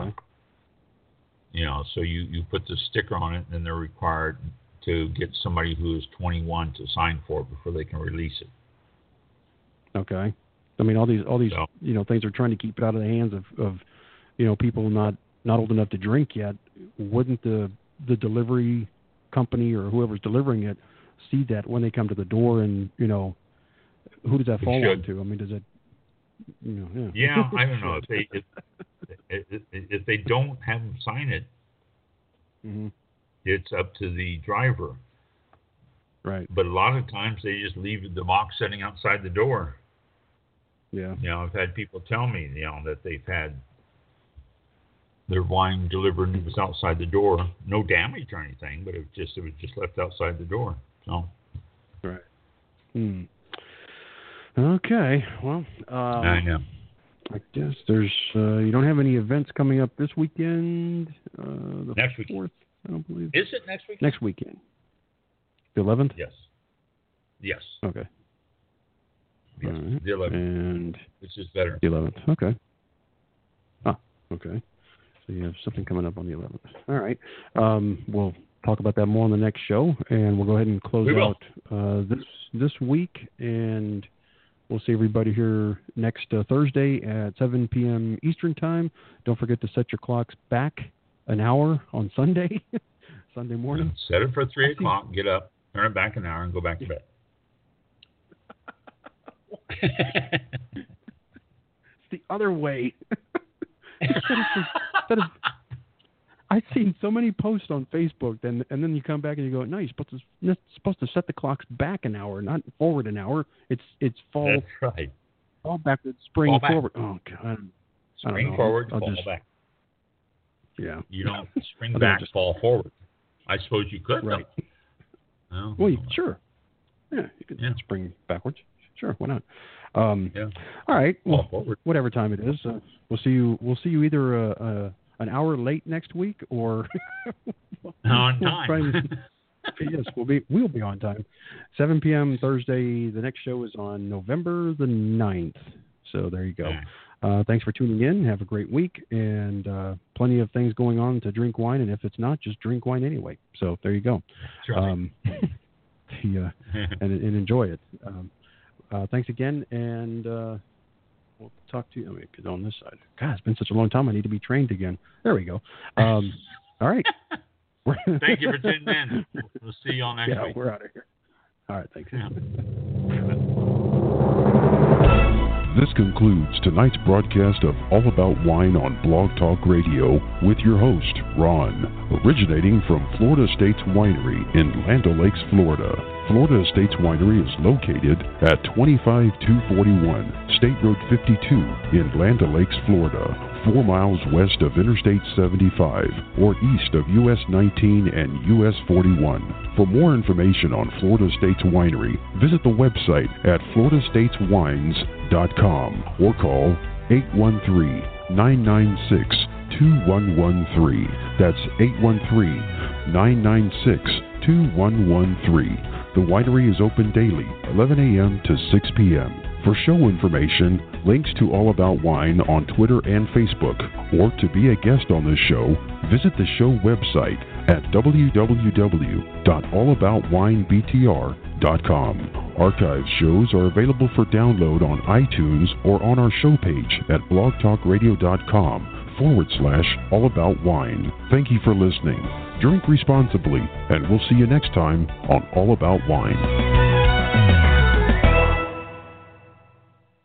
so you put the sticker on it, and they're required to get somebody who is 21 to sign for it before they can release it. Okay. I mean, all these things are trying to keep it out of the hands of people not old enough to drink yet. Wouldn't the delivery company or whoever's delivering it see that when they come to the door, and who does that fall on to? I mean, does it? Yeah, I don't know if they don't have them sign it. It's up to the driver. Right. But a lot of times they just leave the box sitting outside the door. Yeah. I've had people tell me, that they've had their wine delivered and it was outside the door. No damage or anything, but it was just left outside the door. So. Right. Okay. Well, I know. I guess there's you don't have any events coming up this weekend. Next week. 4th, I don't believe. Is it next week? Next weekend. The 11th? Yes. Okay. Yes, right. The 11th. And this is better. The 11th. Okay. Okay. So you have something coming up on the 11th. All right. We'll talk about that more on the next show, and we'll go ahead and close out this week, and we'll see everybody here next Thursday at 7 p.m. Eastern Time. Don't forget to set your clocks back an hour on Sunday, Sunday morning. Set it for 3 o'clock, get up, turn it back an hour, and go back to bed. It's the other way. Instead of, I've seen so many posts on Facebook, and then you come back and you go, no, you're supposed to set the clocks back an hour, not forward an hour. It's fall. That's right. Fall backwards, spring forward. Oh God. Spring forward, fall back. Yeah. You don't spring back, fall forward. I suppose you could. Right. No. Well, sure. Yeah, you could spring backwards. Sure, why not? All right. Well, whatever time it is, we'll see you. We'll see you either an hour late next week or on time. Yes, we'll be on time. 7 p.m. Thursday. The next show is on November the 9th. So there you go. Thanks for tuning in. Have a great week, and plenty of things going on to drink wine. And if it's not, just drink wine anyway. So there you go. Right. And enjoy it. Thanks again, and we'll talk to you. Let me get on this side. God, it's been such a long time. I need to be trained again. There we go. All right. Thank you for tuning in. We'll see you all next week. Yeah, we're out of here. All right, thanks. Yeah. This concludes tonight's broadcast of All About Wine on Blog Talk Radio with your host, Ron, originating from Florida Estates Winery in Land O'Lakes, Florida. Florida Estates Winery is located at 25241 State Road 52 in Land O'Lakes, Florida, 4 miles west of Interstate 75 or east of US 19 and US 41. For more information on Florida Estates Winery, visit the website at floridastateswines.com or call 813-996-2113. That's 813-996-2113. The winery is open daily, 11 a.m. to 6 p.m. For show information, links to All About Wine on Twitter and Facebook, or to be a guest on this show, visit the show website at www.allaboutwinebtr.com. Archived shows are available for download on iTunes or on our show page at blogtalkradio.com/allaboutwine. Thank you for listening. Drink responsibly, and we'll see you next time on All About Wine.